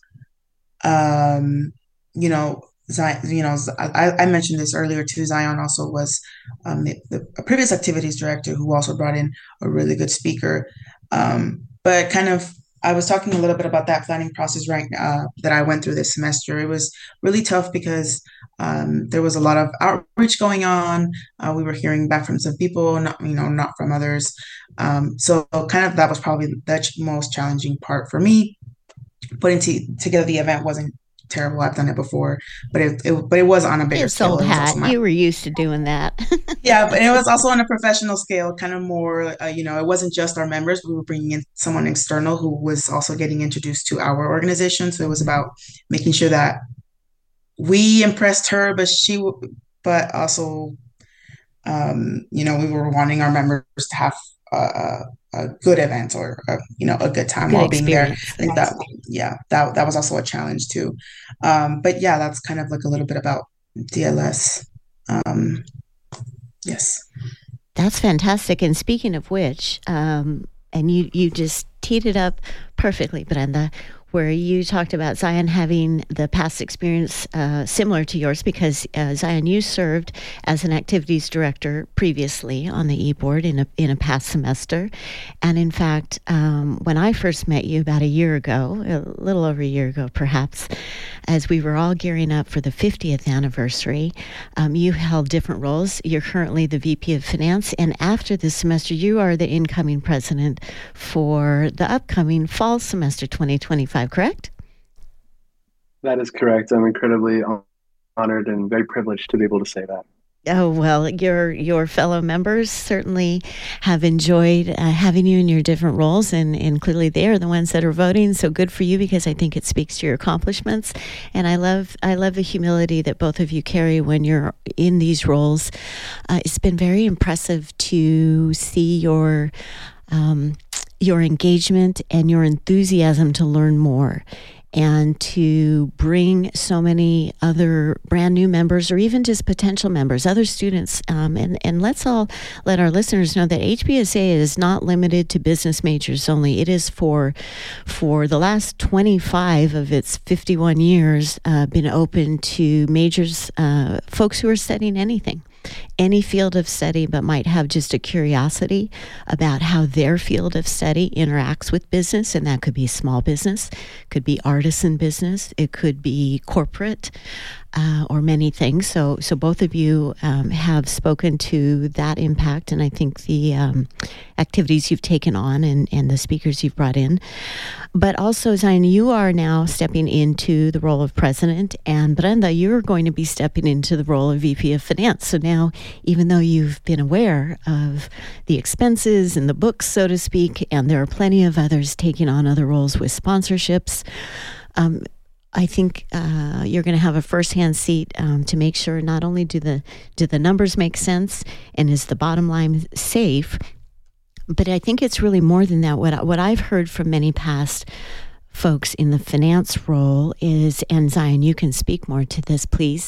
Um, you know, Zion, you know, I, I mentioned this earlier too. Zion also was um, the, the a previous activities director who also brought in a really good speaker. Um, but kind of I was talking a little bit about that planning process right uh, that I went through this semester. It was really tough because um, there was a lot of outreach going on. Uh, we were hearing back from some people, not you know, not from others. Um, so kind of that was probably the ch- most challenging part for me. Putting t- together the event wasn't terrible. I've done it before, but it, it but it was on a bigger It's scale. old It was hat. also my You were used to doing that. yeah, but it was also on a professional scale, kind of more, uh, you know, it wasn't just our members. We were bringing in someone external who was also getting introduced to our organization. So it was about making sure that we impressed her, but she, w- but also, um, you know, we were wanting our members to have a, a, a good event or, a, you know, a good time Good while being there. I experience. think that, yeah, that that was also a challenge too. Um, but yeah, that's kind of like a little bit about D L S. Um, yes. That's fantastic. And speaking of which, um, and you, you just teed it up perfectly, Brenda, where you talked about Zion having the past experience uh, similar to yours because uh, Zion, you served as an activities director previously on the e-board in a in a past semester, and in fact, um, when I first met you about a year ago, a little over a year ago, perhaps, as we were all gearing up for the fiftieth anniversary, um, you held different roles. You're currently the V P of Finance, and after this semester, you are the incoming president for the upcoming fall semester twenty twenty-five. Correct? That is correct. I'm incredibly honored and very privileged to be able to say that. Oh, well, your your fellow members certainly have enjoyed uh, having you in your different roles, and, and clearly they are the ones that are voting. So good for you, because I think it speaks to your accomplishments. And I love I love the humility that both of you carry when you're in these roles. Uh, it's been very impressive to see your um, your engagement and your enthusiasm to learn more, and to bring so many other brand new members or even just potential members, other students. Um, and, and let's all let our listeners know that H B S A is not limited to business majors only. It is for, for the last twenty-five of its fifty-one years, uh, been open to majors, uh, folks who are studying anything. Any field of study, but might have just a curiosity about how their field of study interacts with business, and that could be small business, could be artisan business, it could be corporate, uh, or many things. So, so both of you um, have spoken to that impact, and I think the um, activities you've taken on and, and the speakers you've brought in. But also, Zion, you are now stepping into the role of president, and Brenda, you're going to be stepping into the role of V P of Finance. So now, even though you've been aware of the expenses and the books, so to speak, and there are plenty of others taking on other roles with sponsorships, um, I think uh, you're going to have a first-hand seat um, to make sure not only do the do the numbers make sense and is the bottom line safe, but I think it's really more than that. What what I've heard from many past folks in the finance role is, and Zion, you can speak more to this, please,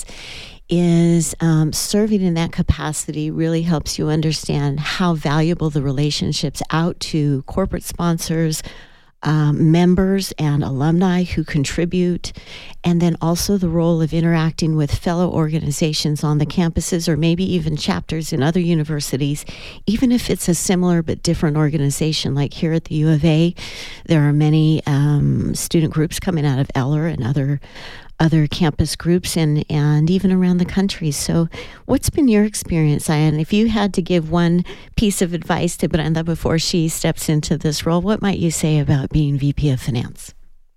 is um, serving in that capacity really helps you understand how valuable the relationships out to corporate sponsors, um, members and alumni who contribute, and then also the role of interacting with fellow organizations on the campuses or maybe even chapters in other universities, even if it's a similar but different organization. Like here at the U of A, there are many um, student groups coming out of Eller and other other campus groups and, and even around the country. So what's been your experience, Zion? If you had to give one piece of advice to Brenda before she steps into this role, what might you say about being V P of Finance?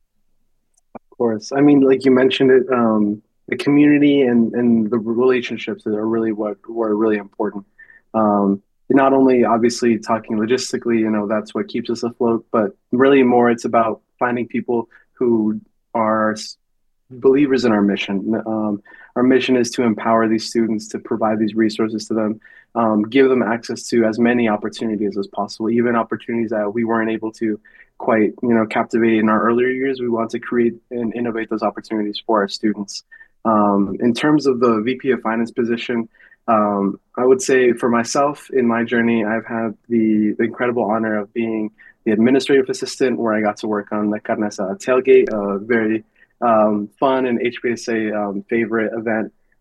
Of course. I mean, like you mentioned it, um, the community and, and the relationships that are really what were really important. Um, not only obviously talking logistically, you know, that's what keeps us afloat, but really more it's about finding people who are believers in our mission. Um, our mission is to empower these students, to provide these resources to them, um, give them access to as many opportunities as possible, even opportunities that we weren't able to quite, you know, captivate in our earlier years. We want to create and innovate those opportunities for our students. Um, in terms of the V P of Finance position, um, I would say for myself in my journey, I've had the, the incredible honor of being the administrative assistant, where I got to work on the Carne Asada Tailgate, a very um, fun and H B S A um, favorite event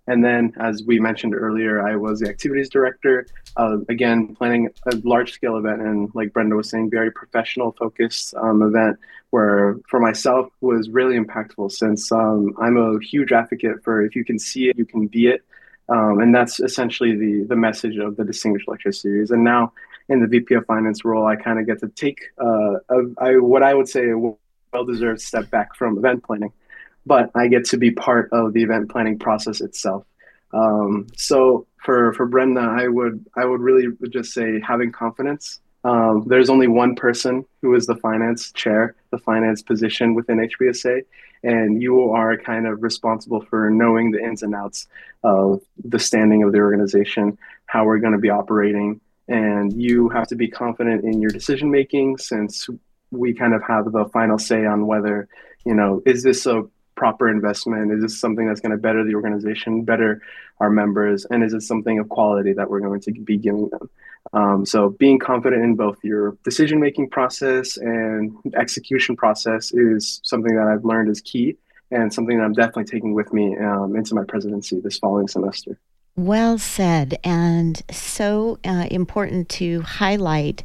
And then, as we mentioned earlier, I was the activities director, uh, again, planning a large scale event. And like Brenda was saying, very professional focused um, event where for myself was really impactful since um, I'm a huge advocate for if you can see it, you can be it. Um, and that's essentially the the message of the Distinguished Lecture Series. And now in the V P of Finance role, I kind of get to take uh, a, I, what I would say a well-deserved step back from event planning, but I get to be part of the event planning process itself. Um, so for for Brenda, I would I would really just say having confidence. Um, there's only one person who is the finance chair, the finance position within H B S A, and you are kind of responsible for knowing the ins and outs of the standing of the organization, how we're going to be operating, and you have to be confident in your decision making since we kind of have the final say on whether, you know, is this a proper investment? Is this something that's going to better the organization, better our members? And is it something of quality that we're going to be giving them? Um, so being confident in both your decision-making process and execution process is something that I've learned is key and something that I'm definitely taking with me um, into my presidency this following semester. Well said, and so uh, important to highlight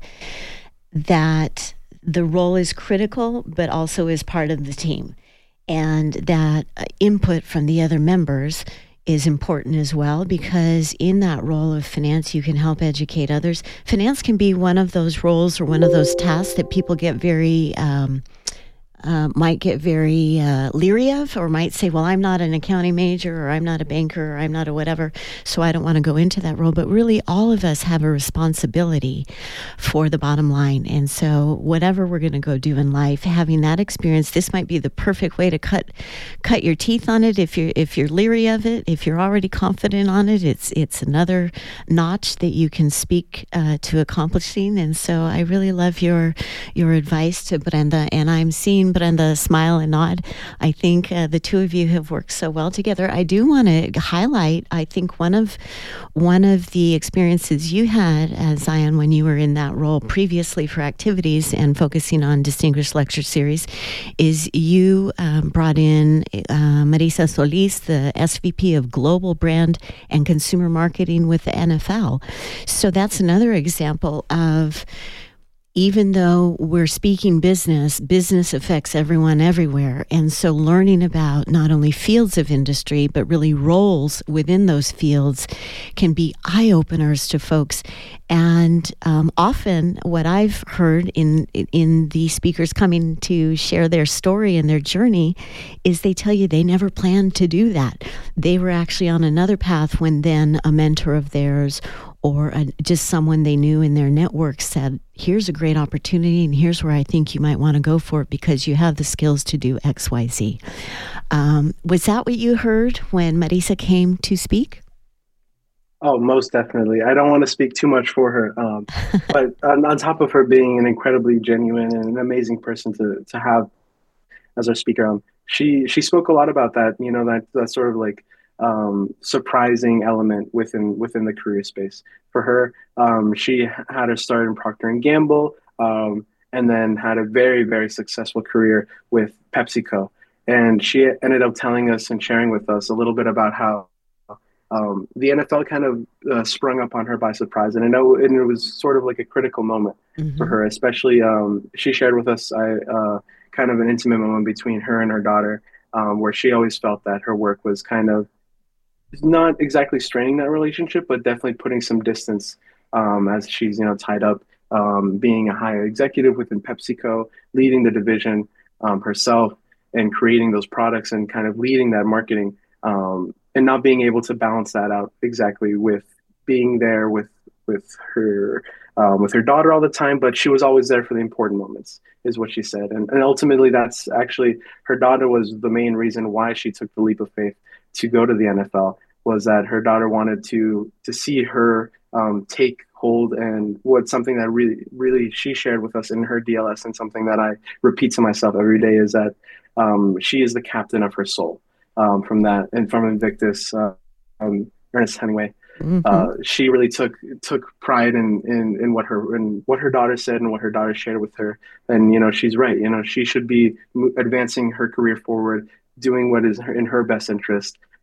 that the role is critical, but also is part of the team. And that uh, input from the other members is important as well, because in that role of finance, you can help educate others. Finance can be one of those roles or one of those tasks that people get very, um, uh, might get very uh, leery of, or might say, well, I'm not an accounting major, or I'm not a banker, or I'm not a whatever, so I don't want to go into that role. But really, all of us have a responsibility for the bottom line. And so whatever we're going to go do in life, having that experience, this might be the perfect way to cut cut your teeth on it. If you're if you're leery of it, if you're already confident on it, it's it's another notch that you can speak uh, to accomplishing. And so I really love your your advice to Brenda, and I'm seeing Brenda smile and nod. I think uh, the two of you have worked so well together. I do want to highlight, I think one of one of the experiences you had, uh, Zion, when you were in that role previously for activities and focusing on Distinguished Lecture Series, is you um, brought in uh, Marisa Solis, the S V P of Global Brand and Consumer Marketing with the N F L. So that's another example of, even though we're speaking business, business affects everyone everywhere. And so learning about not only fields of industry, but really roles within those fields can be eye-openers to folks. And um, often what I've heard in in the speakers coming to share their story and their journey is they tell you they never planned to do that. They were actually on another path when then a mentor of theirs or a, just someone they knew in their network said, here's a great opportunity and here's where I think you might want to go for it because you have the skills to do X, Y, Z. Um, was that what you heard when Marisa came to speak? Oh, most definitely. I don't want to speak too much for her, um, but on, on top of her being an incredibly genuine and an amazing person to to have as our speaker, um, she she spoke a lot about that. You know, that that sort of like um, surprising element within within the career space for her. Um, she had her start in Procter and Gamble, um, and then had a very very successful career with PepsiCo. And she ended up telling us and sharing with us a little bit about how Um, the N F L kind of uh, sprung up on her by surprise, and I know and it was sort of like a critical moment mm-hmm. for her. Especially, um, she shared with us I, uh, kind of an intimate moment between her and her daughter, um, where she always felt that her work was kind of not exactly straining that relationship, but definitely putting some distance um, as she's you know tied up, um, being a high executive within PepsiCo, leading the division um, herself, and creating those products and kind of leading that marketing. Um, and not being able to balance that out exactly with being there with with her um, with her daughter all the time, but she was always there for the important moments, is what she said. And, and ultimately, that's actually, her daughter was the main reason why she took the leap of faith to go to the N F L, was that her daughter wanted to to see her um, take hold, and what something that really, really she shared with us in her D L S, and something that I repeat to myself every day, is that um, she is the captain of her soul. Um, from that and from Invictus, uh, um, Ernest Hemingway, mm-hmm. uh, she really took took pride in, in in what her in what her daughter said and what her daughter shared with her. And you know, she's right. You know, she should be advancing her career forward, doing what is in her best interest,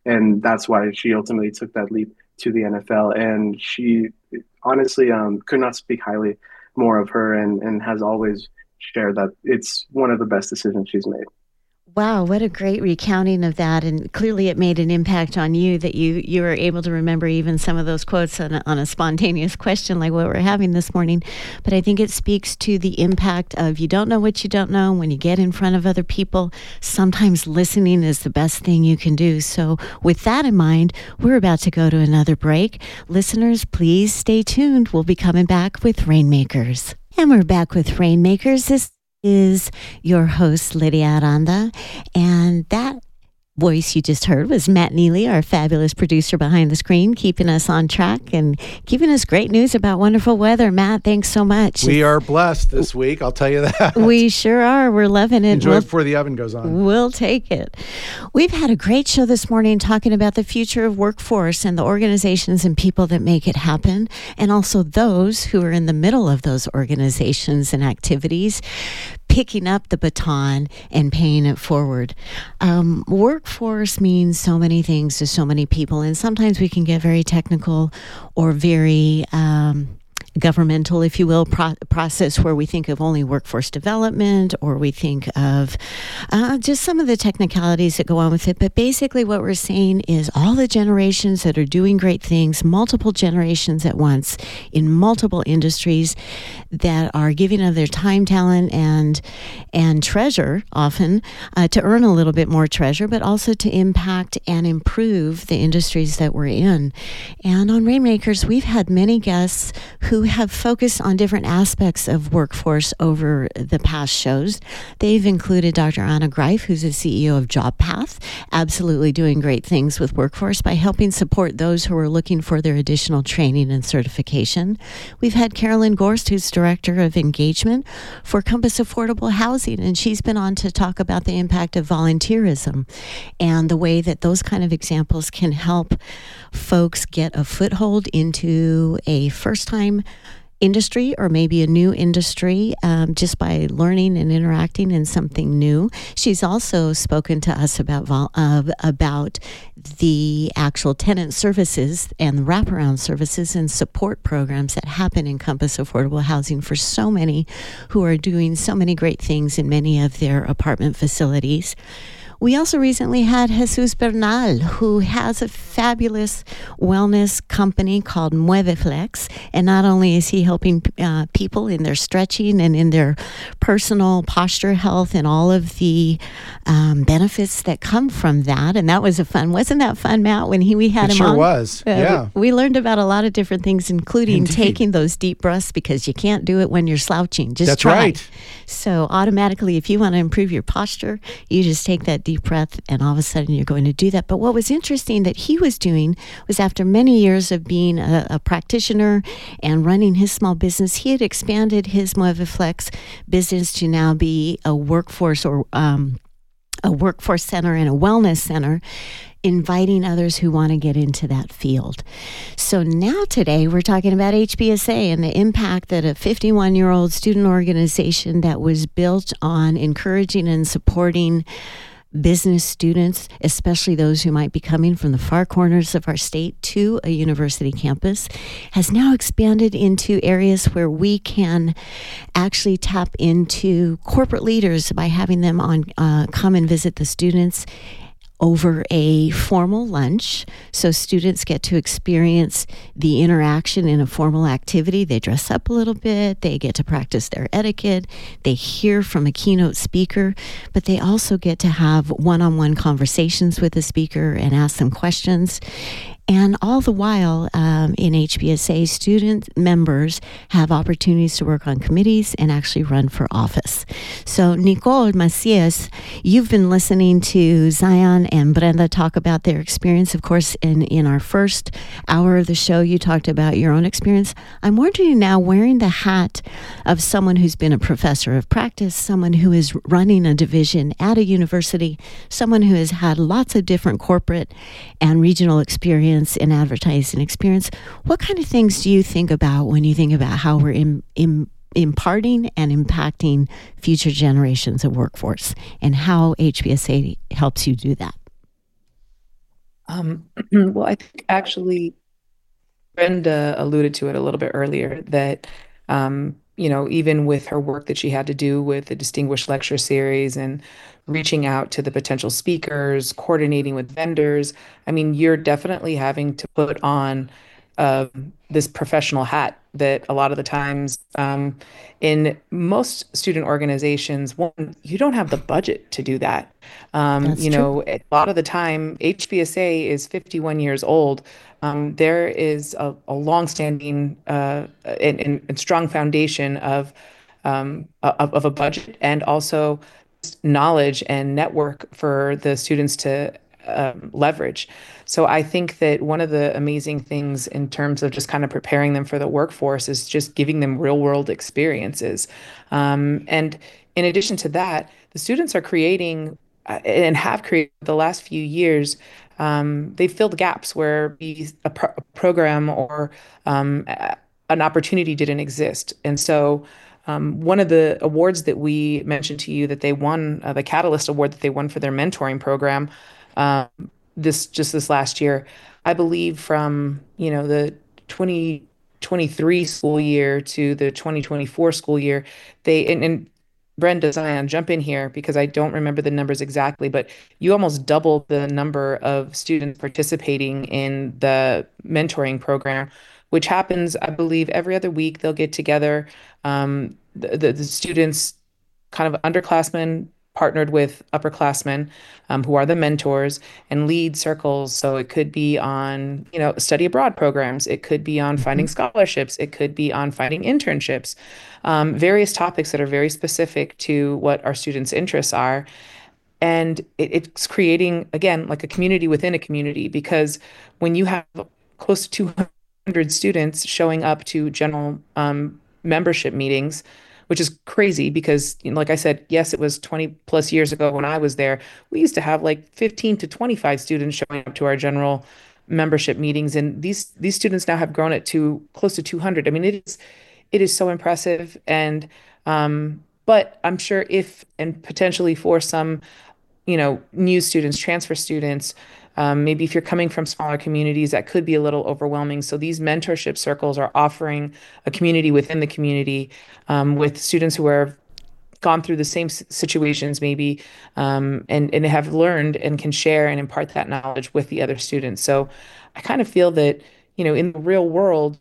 and that's why she ultimately took that leap to the N F L. And she honestly um, could not speak highly more of her, and, and has always shared that it's one of the best decisions she's made. Wow, what a great recounting of that. And clearly it made an impact on you that you, you were able to remember even some of those quotes on a, on a spontaneous question like what we're having this morning. But I think it speaks to the impact of you don't know what you don't know. When you get in front of other people, sometimes listening is the best thing you can do. So with that in mind, we're about to go to another break. Listeners, please stay tuned. We'll be coming back with Rainmakers. And we're back with Rainmakers. This is your host, Lydia Aranda, and that voice you just heard was Matt Neely, our fabulous producer behind the screen, keeping us on track and giving us great news about wonderful weather. Matt, thanks so much. We are blessed this week, I'll tell you that. We sure are. We're loving it. Enjoy we'll, it before the oven goes on. We'll take it. We've had a great show this morning talking about the future of workforce and the organizations and people that make it happen, and also those who are in the middle of those organizations and activities, picking up the baton and paying it forward. Um, workforce means so many things to so many people, and sometimes we can get very technical or very um, governmental, if you will, pro- process where we think of only workforce development, or we think of uh, just some of the technicalities that go on with it. But basically what we're saying is all the generations that are doing great things, multiple generations at once in multiple industries that are giving of their time, talent, and and treasure often uh, to earn a little bit more treasure, but also to impact and improve the industries that we're in. And on Rainmakers, we've had many guests who have focused on different aspects of workforce over the past shows. They've included Doctor Anna Greif, who's the C E O of JobPath, absolutely doing great things with workforce by helping support those who are looking for their additional training and certification. We've had Carolyn Gorst, who's Director of Engagement for Compass Affordable Housing, and she's been on to talk about the impact of volunteerism and the way that those kind of examples can help folks get a foothold into a first-time industry or maybe a new industry um, just by learning and interacting in something new. She's also spoken to us about vol- uh, about the actual tenant services and the wraparound services and support programs that happen in Compass Affordable Housing for so many who are doing so many great things in many of their apartment facilities. We also recently had Jesus Bernal, who has a fabulous wellness company called MueveFlex. And not only is he helping uh, people in their stretching and in their personal posture health and all of the um, benefits that come from that. And that was a fun, wasn't that fun, Matt, when he we had it him sure on? Sure was, uh, yeah. We, we learned about a lot of different things, including Indeed. taking those deep breaths, because you can't do it when you're slouching. Just That's try. right. So automatically, if you want to improve your posture, you just take that deep breath, and all of a sudden you're going to do that. But what was interesting that he was doing was, after many years of being a, a practitioner and running his small business, he had expanded his MueveFlex business to now be a workforce or um, a workforce center and a wellness center, inviting others who want to get into that field. So now today we're talking about H B S A and the impact that a fifty-one-year-old student organization that was built on encouraging and supporting business students, especially those who might be coming from the far corners of our state to a university campus, has now expanded into areas where we can actually tap into corporate leaders by having them on uh, come and visit the students over a formal lunch. So students get to experience the interaction in a formal activity. They dress up a little bit, they get to practice their etiquette, they hear from a keynote speaker, but they also get to have one-on-one conversations with the speaker and ask them questions. And all the while, um, in H B S A, student members have opportunities to work on committees and actually run for office. So, Nicole Macias, you've been listening to Zion and Brenda talk about their experience. Of course, in, in our first hour of the show, you talked about your own experience. I'm wondering now, wearing the hat of someone who's been a professor of practice, someone who is running a division at a university, someone who has had lots of different corporate and regional experience in advertising experience, what kind of things do you think about when you think about how we're in, in, imparting and impacting future generations of workforce, and how H B S A helps you do that? Um, well, I think actually Brenda alluded to it a little bit earlier that, um, you know, even with her work that she had to do with the Distinguished Lecture Series and reaching out to the potential speakers, coordinating with vendors, I mean, you're definitely having to put on uh, this professional hat that a lot of the times um, in most student organizations, one, you don't have the budget to do that. Um, That's you true. know, a lot of the time, H B S A is fifty-one years old. Um, there is a, a longstanding uh, and, and, and strong foundation of, um, of of a budget and also knowledge and network for the students to um, leverage. So I think that one of the amazing things in terms of just kind of preparing them for the workforce is just giving them real world experiences. Um, and in addition to that, the students are creating uh, and have created the last few years. Um, they've filled gaps where maybe a, pro- a program or um, a- an opportunity didn't exist. And so um, one of the awards that we mentioned to you that they won, uh, the Catalyst Award that they won for their mentoring program, um, this just this last year, I believe from, you know, the twenty twenty-three school year to the twenty twenty-four school year, they and, and Brenda, Zion, jump in here because I don't remember the numbers exactly, but you almost doubled the number of students participating in the mentoring program, which happens, I believe, every other week. They'll get together. Um, the, the, the students, kind of underclassmen, partnered with upperclassmen um, who are the mentors and lead circles. So it could be on, you know, study abroad programs. It could be on finding scholarships. It could be on finding internships, um, various topics that are very specific to what our students' interests are. And it, it's creating, again, like a community within a community, because when you have close to two hundred students showing up to general um, membership meetings, which is crazy because, you know, like I said, yes, it was twenty plus years ago when I was there. We used to have like fifteen to twenty-five students showing up to our general membership meetings, and these these students now have grown it to close to two hundred. I mean, it is it is so impressive, and um, but I'm sure if and potentially for some, you know, new students, transfer students, um, maybe if you're coming from smaller communities, that could be a little overwhelming. So these mentorship circles are offering a community within the community um, with students who are gone through the same situations maybe um, and, and have learned and can share and impart that knowledge with the other students. So I kind of feel that, you know, in the real world,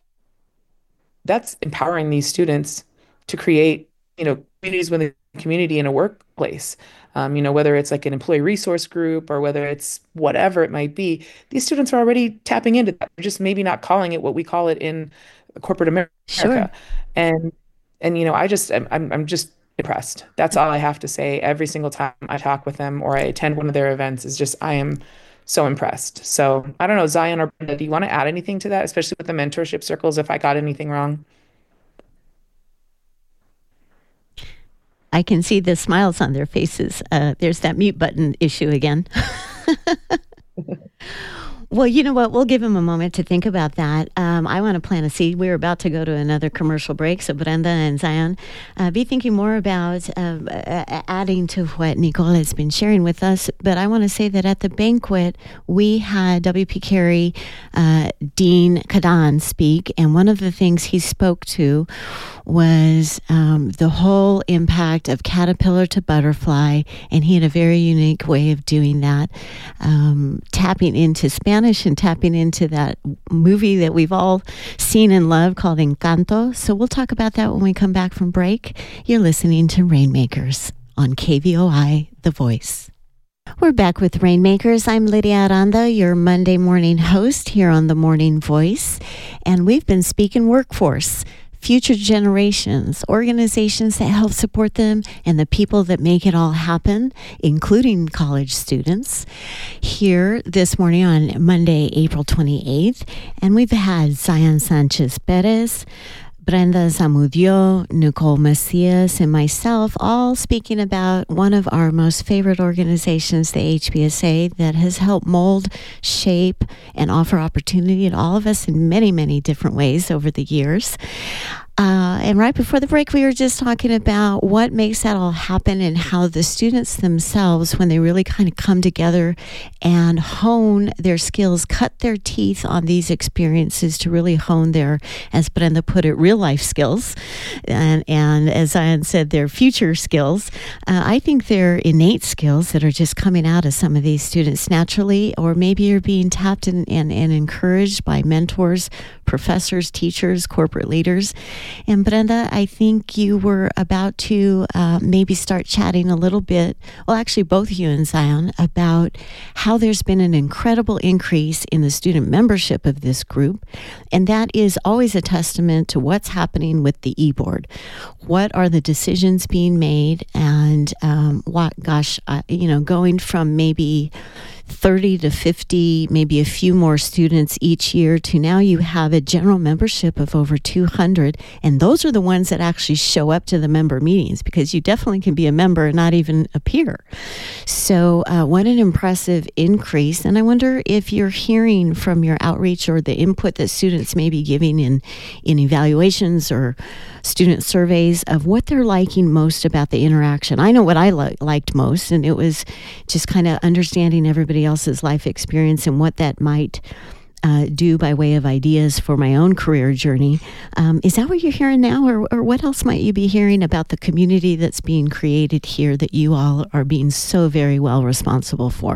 that's empowering these students to create, you know, communities within the community in a workplace. Um, you know, whether it's like an employee resource group or whether it's whatever it might be, these students are already tapping into that. They're just maybe not calling it what we call it in corporate America. Sure. And and you know, I just I'm I'm I'm just impressed. That's all I have to say. Every single time I talk with them or I attend one of their events is just I am so impressed. So I don't know, Zion or Brenda, do you want to add anything to that, especially with the mentorship circles, if I got anything wrong? I can see the smiles on their faces. Uh, there's that mute button issue again. Well, you know what? We'll give him a moment to think about that. Um, I want to plant a seed. We're about to go to another commercial break. So Brenda and Zion, uh, be thinking more about uh, adding to what Nicole has been sharing with us. But I want to say that at the banquet, we had W P Carey uh, Dean Kadan speak. And one of the things he spoke to was um, the whole impact of caterpillar to butterfly. And he had a very unique way of doing that, um, tapping into Spanish and tapping into that movie that we've all seen and loved called Encanto. So we'll talk about that when we come back from break. You're listening to Rainmakers on K V O I, The Voice. We're back with Rainmakers. I'm Lydia Aranda, your Monday morning host here on The Morning Voice. And we've been speaking workforce, future generations, organizations that help support them, and the people that make it all happen, including college students, here this morning on Monday, April twenty-eighth. And we've had Zion Sanchez Perez, Brenda Zamudio, Nicole Macias, and myself all speaking about one of our most favorite organizations, the H B S A, that has helped mold, shape, and offer opportunity to all of us in many, many different ways over the years. Uh, and right before the break, we were just talking about what makes that all happen and how the students themselves, when they really kind of come together and hone their skills, cut their teeth on these experiences to really hone their, as Brenda put it, real life skills. And, and as Zion said, their future skills. Uh, I think they're innate skills that are just coming out of some of these students naturally, or maybe you're being tapped and, and, and encouraged by mentors, professors, teachers, corporate leaders. And Brenda, I think you were about to uh, maybe start chatting a little bit, well, actually both you and Zion, about how there's been an incredible increase in the student membership of this group. And that is always a testament to what's happening with the e-board. What are the decisions being made? And um, what, gosh, uh, you know, going from maybe thirty to fifty, maybe a few more students each year, to now you have a general membership of over two hundred. And those are the ones that actually show up to the member meetings, because you definitely can be a member and not even appear. So uh, what an impressive increase. And I wonder if you're hearing from your outreach or the input that students may be giving in, in evaluations or student surveys of what they're liking most about the interaction. I know what I li- liked most, and it was just kind of understanding everybody else's life experience and what that might uh, do by way of ideas for my own career journey. Um, is that what you're hearing now, or, or what else might you be hearing about the community that's being created here that you all are being so very well responsible for?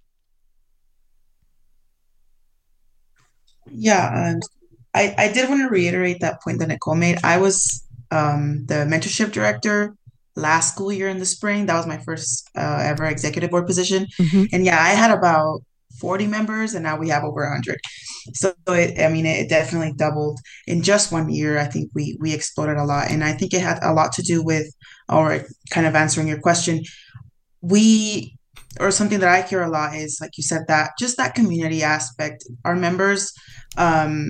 Yeah, um, I, I did want to reiterate that point that Nicole made. I was um, the mentorship director last school year in the spring. That was my first uh, ever executive board position. Mm-hmm. And yeah, I had about forty members, and now we have over one hundred. So it, I mean, it definitely doubled in just one year. I think we we exploded a lot. And I think it had a lot to do with, or kind of answering your question, we, or something that I hear a lot is, like you said, that just that community aspect. Our members, um,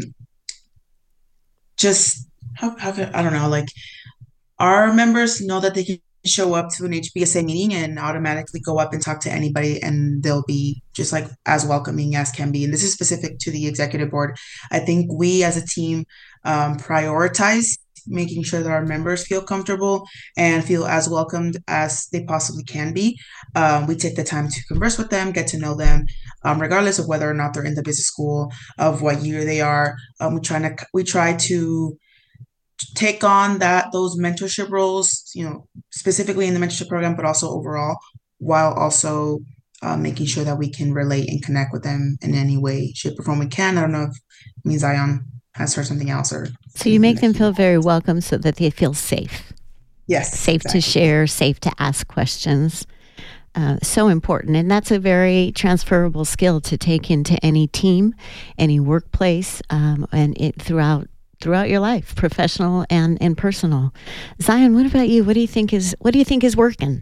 just how, how can, I don't know, like our members know that they can show up to an H B S A meeting and automatically go up and talk to anybody, and they'll be just like as welcoming as can be. And this is specific to the executive board. I think we as a team um, prioritize making sure that our members feel comfortable and feel as welcomed as they possibly can be. Um, we take the time to converse with them, get to know them, um, regardless of whether or not they're in the business school, of what year they are. Um, we try to we try to take on that those mentorship roles, you know, specifically in the mentorship program, but also overall, while also uh, making sure that we can relate and connect with them in any way, shape, or form we can. I don't know if it means Zion has heard something else, or so you make them feel very welcome so that they feel safe. Yes, safe exactly. To share, safe to ask questions. Uh, so important. And that's a very transferable skill to take into any team, any workplace, um, and it throughout throughout your life, professional and, and personal. Zion, what about you? What do you think is what do you think is working?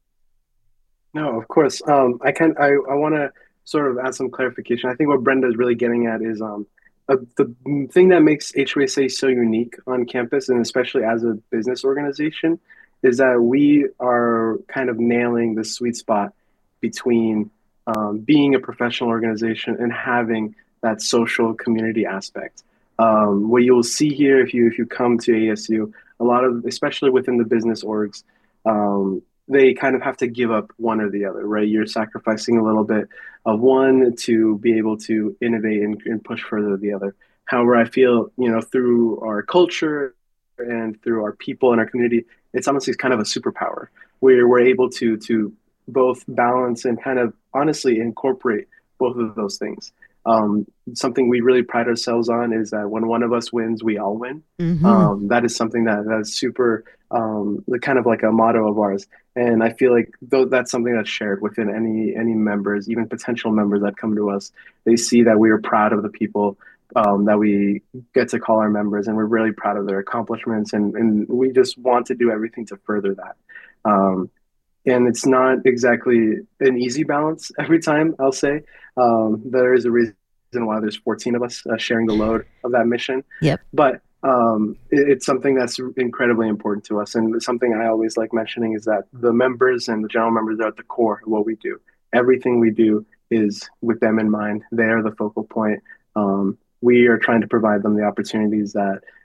No, of course. Um, I can I, I want to sort of add some clarification. I think what Brenda is really getting at is um, uh, the thing that makes H B S A so unique on campus, and especially as a business organization, is that we are kind of nailing the sweet spot between um, being a professional organization and having that social community aspect. Um, what you'll see here, if you if you come to A S U, a lot of, especially within the business orgs, um, they kind of have to give up one or the other, right? You're sacrificing a little bit of one to be able to innovate and, and push further the other. However, I feel, you know, through our culture and through our people and our community, it's honestly kind of a superpower where we're able to to both balance and kind of honestly incorporate both of those things. Um, something we really pride ourselves on is that when one of us wins, we all win. Mm-hmm. Um, that is something that that's super, um, kind of like a motto of ours. And I feel like th- that's something that's shared within any any members, even potential members that come to us. They see that we are proud of the people um, that we get to call our members, and we're really proud of their accomplishments. And, and we just want to do everything to further that. Um, and it's not exactly an easy balance every time, I'll say. Um, there is a reason why there's fourteen of us uh, sharing the load of that mission. Yep. But um, it, it's something that's incredibly important to us. And something I always like mentioning is that the members and the general members are at the core of what we do. Everything we do is with them in mind. They are the focal point. Um, we are trying to provide them the opportunities that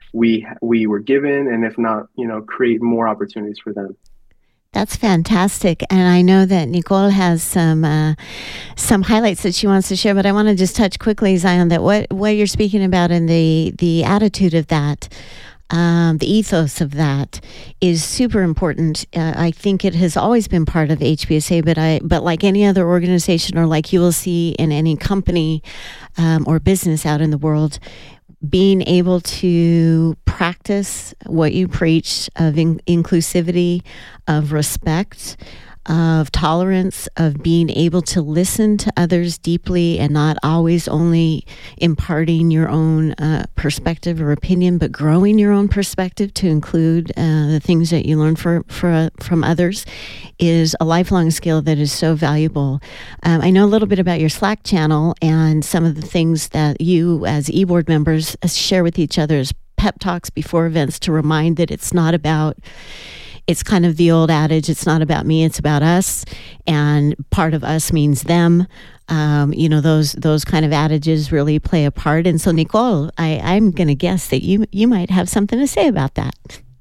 we we were given, and if not, you know, create more opportunities for them. That's fantastic. And I know that Nicole has some uh, some highlights that she wants to share, but I want to just touch quickly, Zion, that what, what you're speaking about and the, the attitude of that, um, the ethos of that is super important. Uh, I think it has always been part of H B S A, but I but like any other organization, or like you will see in any company um, or business out in the world, being able to practice what you preach of in- inclusivity, of respect, of tolerance, of being able to listen to others deeply and not always only imparting your own uh, perspective or opinion, but growing your own perspective to include uh, the things that you learn for, for, uh, from others, is a lifelong skill that is so valuable. Um, I know a little bit about your Slack channel and some of the things that you as e-board members share with each other as pep talks before events to remind that it's not about It's kind of the old adage, it's not about me, it's about us. And part of us means them. Um, you know, those those kind of adages really play a part. And so, Nicole, I, I'm going to guess that you you might have something to say about that.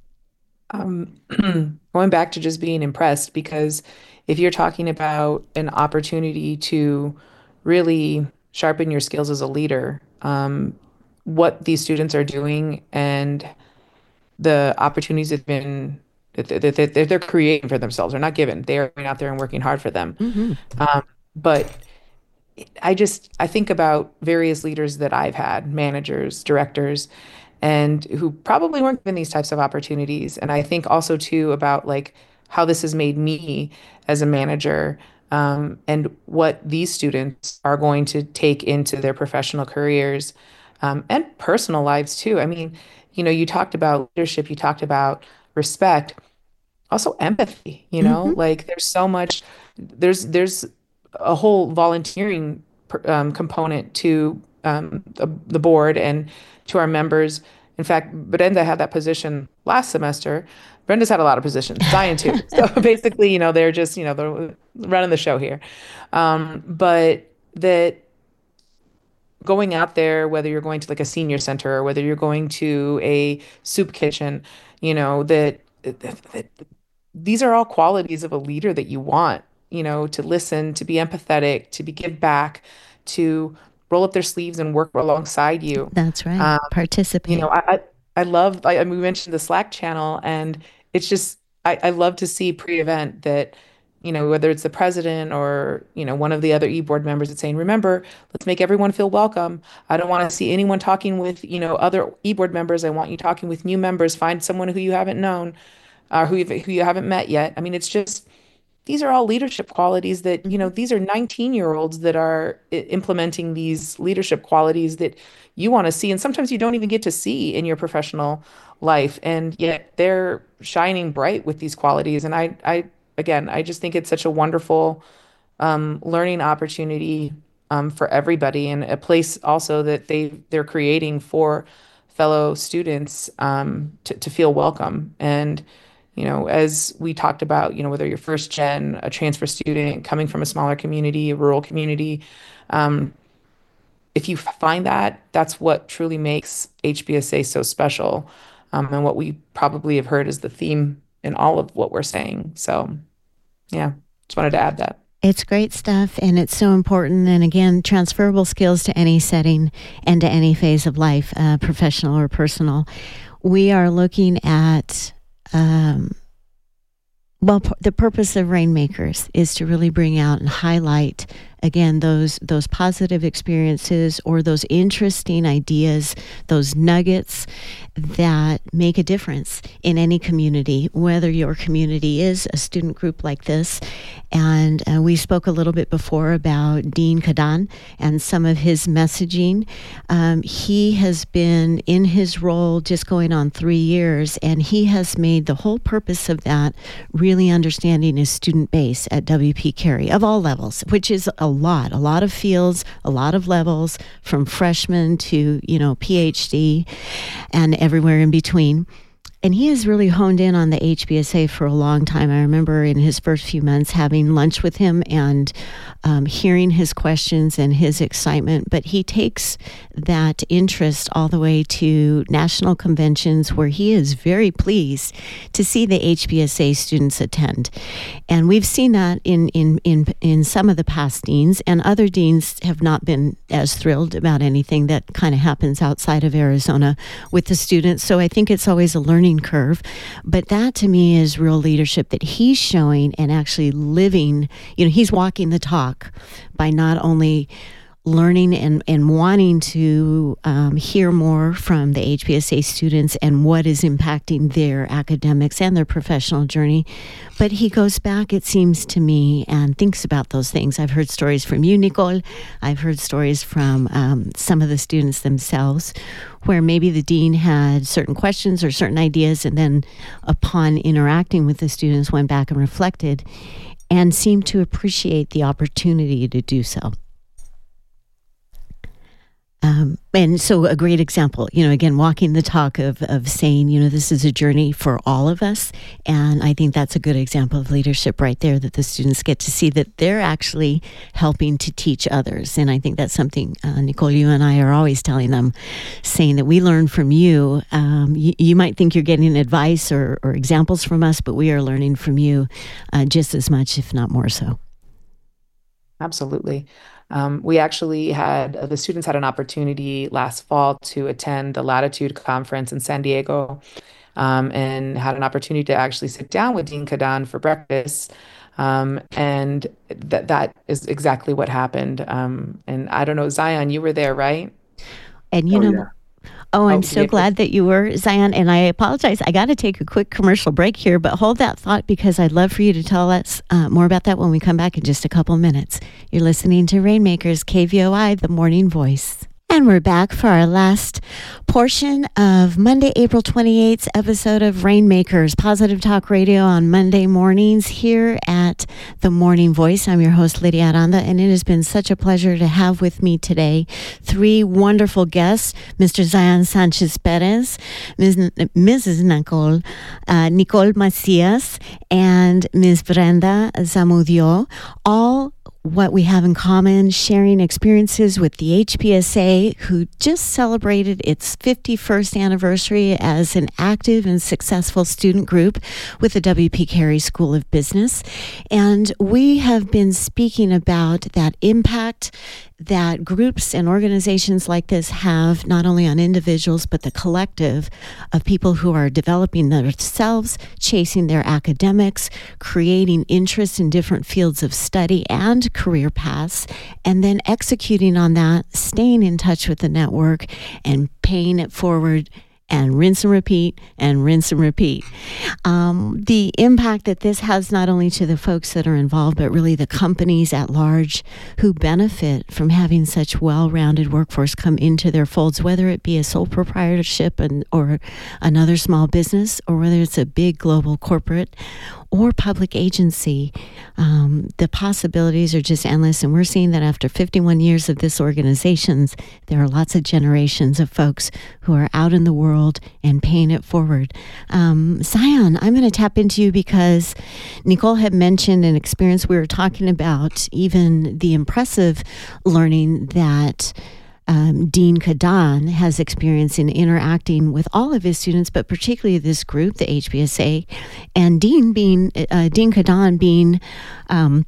Um, going back to just being impressed, because if you're talking about an opportunity to really sharpen your skills as a leader, um, what these students are doing and the opportunities that have been that that- that they're creating for themselves are not given. They are going out there and working hard for them. Mm-hmm. Um, but I just I think about various leaders that I've had, managers, directors, and who probably weren't given these types of opportunities. And I think also too about like how this has made me as a manager, um, and what these students are going to take into their professional careers, um, and personal lives too. I mean, you know, you talked about leadership, you talked about respect, also empathy, you know, Mm-hmm. like there's so much, there's there's a whole volunteering um, component to um, the, the board and to our members. In fact, Brenda had that position last semester. Brenda's had a lot of positions, Zion too. So basically, you know, they're just, you know, they're running the show here. Um, but that going out there, whether you're going to like a senior center or whether you're going to a soup kitchen, you know, that, that, that these are all qualities of a leader that you want, you know, to listen, to be empathetic, to be give back, to roll up their sleeves and work alongside you. That's right. Um, Participate. you know, I, I, I love, I, I mean, we mentioned the Slack channel, and it's just, I, I love to see pre-event that, you know, whether it's the president or, you know, one of the other e-board members that's saying, remember, let's make everyone feel welcome. I don't want to see anyone talking with, you know, other e-board members. I want you talking with new members. Find someone who you haven't known, or who you've, who you haven't met yet. I mean, it's just, these are all leadership qualities that, you know, these are nineteen year olds that are i- implementing these leadership qualities that you want to see. And sometimes you don't even get to see in your professional life. And yet they're shining bright with these qualities. And I, I, again, I just think it's such a wonderful um, learning opportunity um, for everybody, and a place also that they they're creating for fellow students um, to, to feel welcome. And you know, as we talked about, you know, whether you're first gen, a transfer student coming from a smaller community, a rural community, um, if you find that, that's what truly makes H B S A so special, um, and what we probably have heard is the theme in all of what we're saying. So, yeah, just wanted to add that. It's great stuff, and it's so important. And again, transferable skills to any setting and to any phase of life, uh, professional or personal. We are looking at, um, well, p- the purpose of Rainmakers is to really bring out and highlight, again, those those positive experiences or those interesting ideas, those nuggets that make a difference in any community, whether your community is a student group like this. And uh, we spoke a little bit before about Dean Kadan and some of his messaging. Um, he has been in his role just going on three years, and he has made the whole purpose of that really understanding his student base at W P Carey of all levels, which is a lot, a lot of fields, a lot of levels, from freshman to, you know, PhD and everywhere in between. And he has really honed in on the H B S A for a long time. I remember in his first few months having lunch with him and um, hearing his questions and his excitement. But he takes that interest all the way to national conventions where he is very pleased to see the H B S A students attend. And we've seen that in, in, in, in some of the past deans, and other deans have not been as thrilled about anything that kind of happens outside of Arizona with the students. So I think it's always a learning curve, but that to me is real leadership that he's showing and actually living. You know, he's walking the talk by not only learning and, and wanting to um, hear more from the H B S A students and what is impacting their academics and their professional journey. But he goes back, it seems to me, and thinks about those things. I've heard stories from you, Nicole. I've heard stories from um, some of the students themselves where maybe the dean had certain questions or certain ideas, and then upon interacting with the students went back and reflected and seemed to appreciate the opportunity to do so. Um, and so a great example, you know, again, walking the talk of, of saying, you know, this is a journey for all of us. And I think that's a good example of leadership right there, that the students get to see that they're actually helping to teach others. And I think that's something, uh, Nicole, you and I are always telling them, saying that we learn from you. Um, you, you might think you're getting advice or, or examples from us, but we are learning from you uh, just as much, if not more so. Absolutely. Um, we actually had, uh, the students had an opportunity last fall to attend the Latitude Conference in San Diego, um, and had an opportunity to actually sit down with Dean Cadan for breakfast. Um, and that that is exactly what happened. Um, and I don't know, Zion, you were there, right? And you Oh, know, yeah. Oh, I'm Oh, so yeah. glad that you were, Zion, and I apologize. I got to take a quick commercial break here, but hold that thought because I'd love for you to tell us uh, more about that when we come back in just a couple minutes. You're listening to Rainmakers, K V O I, The Morning Voice. And we're back for our last portion of Monday, April twenty-eighth episode of Rainmakers, Positive Talk Radio on Monday mornings here at The Morning Voice. I'm your host, Lydia Aranda, and it has been such a pleasure to have with me today three wonderful guests, Mister Zion Sanchez Perez, Miz Missus Nicole, uh, Nicole Macias, and Miz Brenda Zamudio, all what we have in common, sharing experiences with the H B S A, who just celebrated its fifty-first anniversary as an active and successful student group with the W P Carey School of Business. And we have been speaking about that impact that groups and organizations like this have not only on individuals, but the collective of people who are developing themselves, chasing their academics, creating interest in different fields of study and career paths, and then executing on that, staying in touch with the network and paying it forward and rinse and repeat and rinse and repeat. Um, the impact that this has not only to the folks that are involved, but really the companies at large who benefit from having such well-rounded workforce come into their folds, whether it be a sole proprietorship and, or another small business, or whether it's a big global corporate or public agency. Um, the possibilities are just endless, and we're seeing that after fifty-one years of this organization, there are lots of generations of folks who are out in the world and paying it forward. Um, Zion, I'm going to tap into you because Nicole had mentioned an experience we were talking about, even the impressive learning that Um, Dean Cadan has experience in interacting with all of his students, but particularly this group, the H B S A, and Dean being uh, Dean Cadan being um,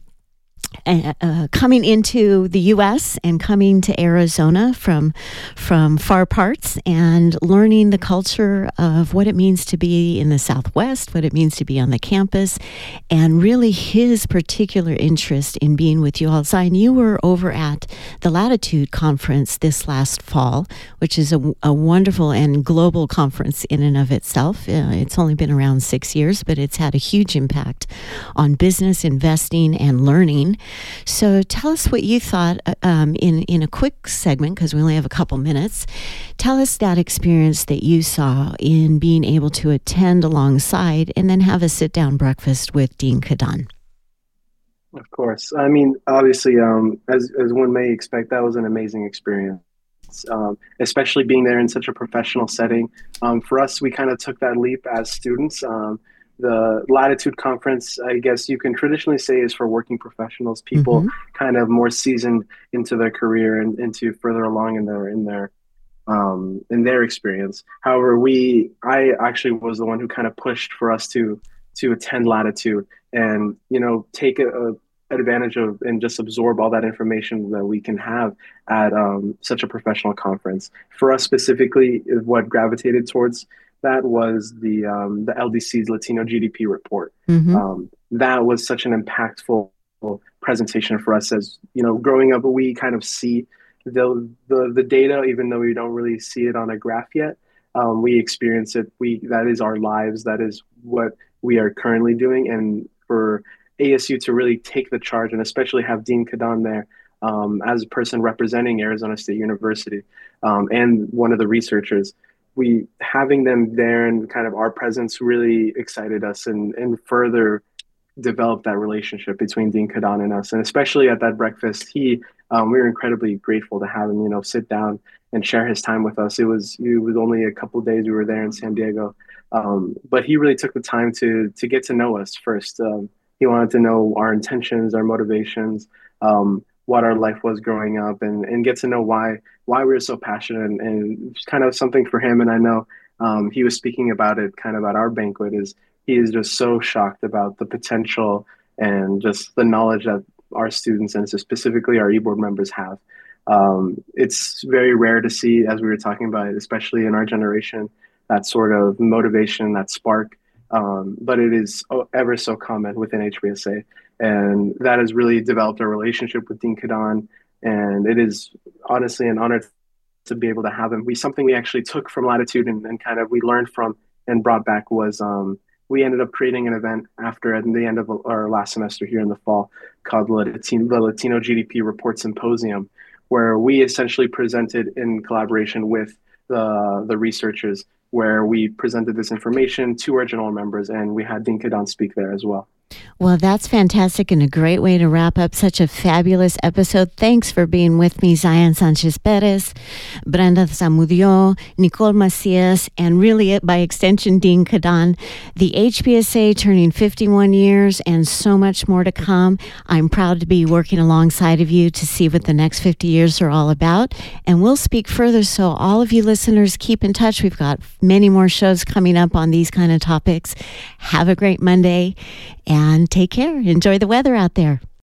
uh, uh, coming into the U S and coming to Arizona from from far parts and learning the culture of what it means to be in the Southwest, what it means to be on the campus, and really his particular interest in being with you all. Zion, you were over at the Latitude Conference this last fall, which is a, a wonderful and global conference in and of itself. Uh, it's only been around six years, but it's had a huge impact on business, investing, and learning. So tell us what you thought um, in, in a quick segment, because we only have a couple minutes. Tell us that experience that you saw in being able to attend alongside and then have a sit-down breakfast with Dean Cadan. Of course. I mean, obviously, um, as as one may expect, that was an amazing experience. students, um, especially being there in such a professional setting. Um, for us, we kind of took that leap as students. Um, the Latitude Conference, I guess you can traditionally say, is for working professionals, people mm-hmm. kind of more seasoned into their career and into further along in their in their um, in their experience. However, we I actually was the one who kind of pushed for us to to attend Latitude and, you know, take a, a advantage of and just absorb all that information that we can have at um, such a professional conference. For us specifically, what gravitated towards that was the um, the L D C's Latino G D P report. Mm-hmm. Um, that was such an impactful presentation for us. As you know, growing up, we kind of see the the, the data, even though we don't really see it on a graph yet. Um, we experience it. We that is our lives. That is what we are currently doing. And for A S U to really take the charge, and especially have Dean Cadan there um, as a person representing Arizona State University um, and one of the researchers. We having them there and kind of our presence really excited us and, and further developed that relationship between Dean Cadan and us. And especially at that breakfast, he um, we were incredibly grateful to have him, you know, sit down and share his time with us. It was it was only a couple of days we were there in San Diego, um, but he really took the time to to get to know us first. Um, he wanted to know our intentions, our motivations, um, what our life was growing up, and and get to know why why we were so passionate, and, and it's kind of something for him. And I know um, he was speaking about it kind of at our banquet. Is he is just so shocked about the potential and just the knowledge that our students and so specifically our e-board members have. Um, it's very rare to see, as we were talking about, especially in our generation, that sort of motivation, that spark. Um, but it is ever so common within H B S A. And that has really developed a relationship with Dean Cadan. And it is honestly an honor to be able to have him. We something we actually took from Latitude and, and kind of we learned from and brought back was um, we ended up creating an event after at the end of our last semester here in the fall called the Latino, the Latino G D P Report Symposium, where we essentially presented in collaboration with the, the researchers, where we presented this information to our general members, and we had Dean Cadan speak there as well. Well, that's fantastic and a great way to wrap up such a fabulous episode. Thanks for being with me, Zion Sanchez Perez, Brenda Zamudio, Nicole Macias, and really by extension, Dean Cadan. The H B S A turning fifty-one years and so much more to come. I'm proud to be working alongside of you to see what the next fifty years are all about. And we'll speak further, so all of you listeners, keep in touch. We've got many more shows coming up on these kind of topics. Have a great Monday. And take care. Enjoy the weather out there.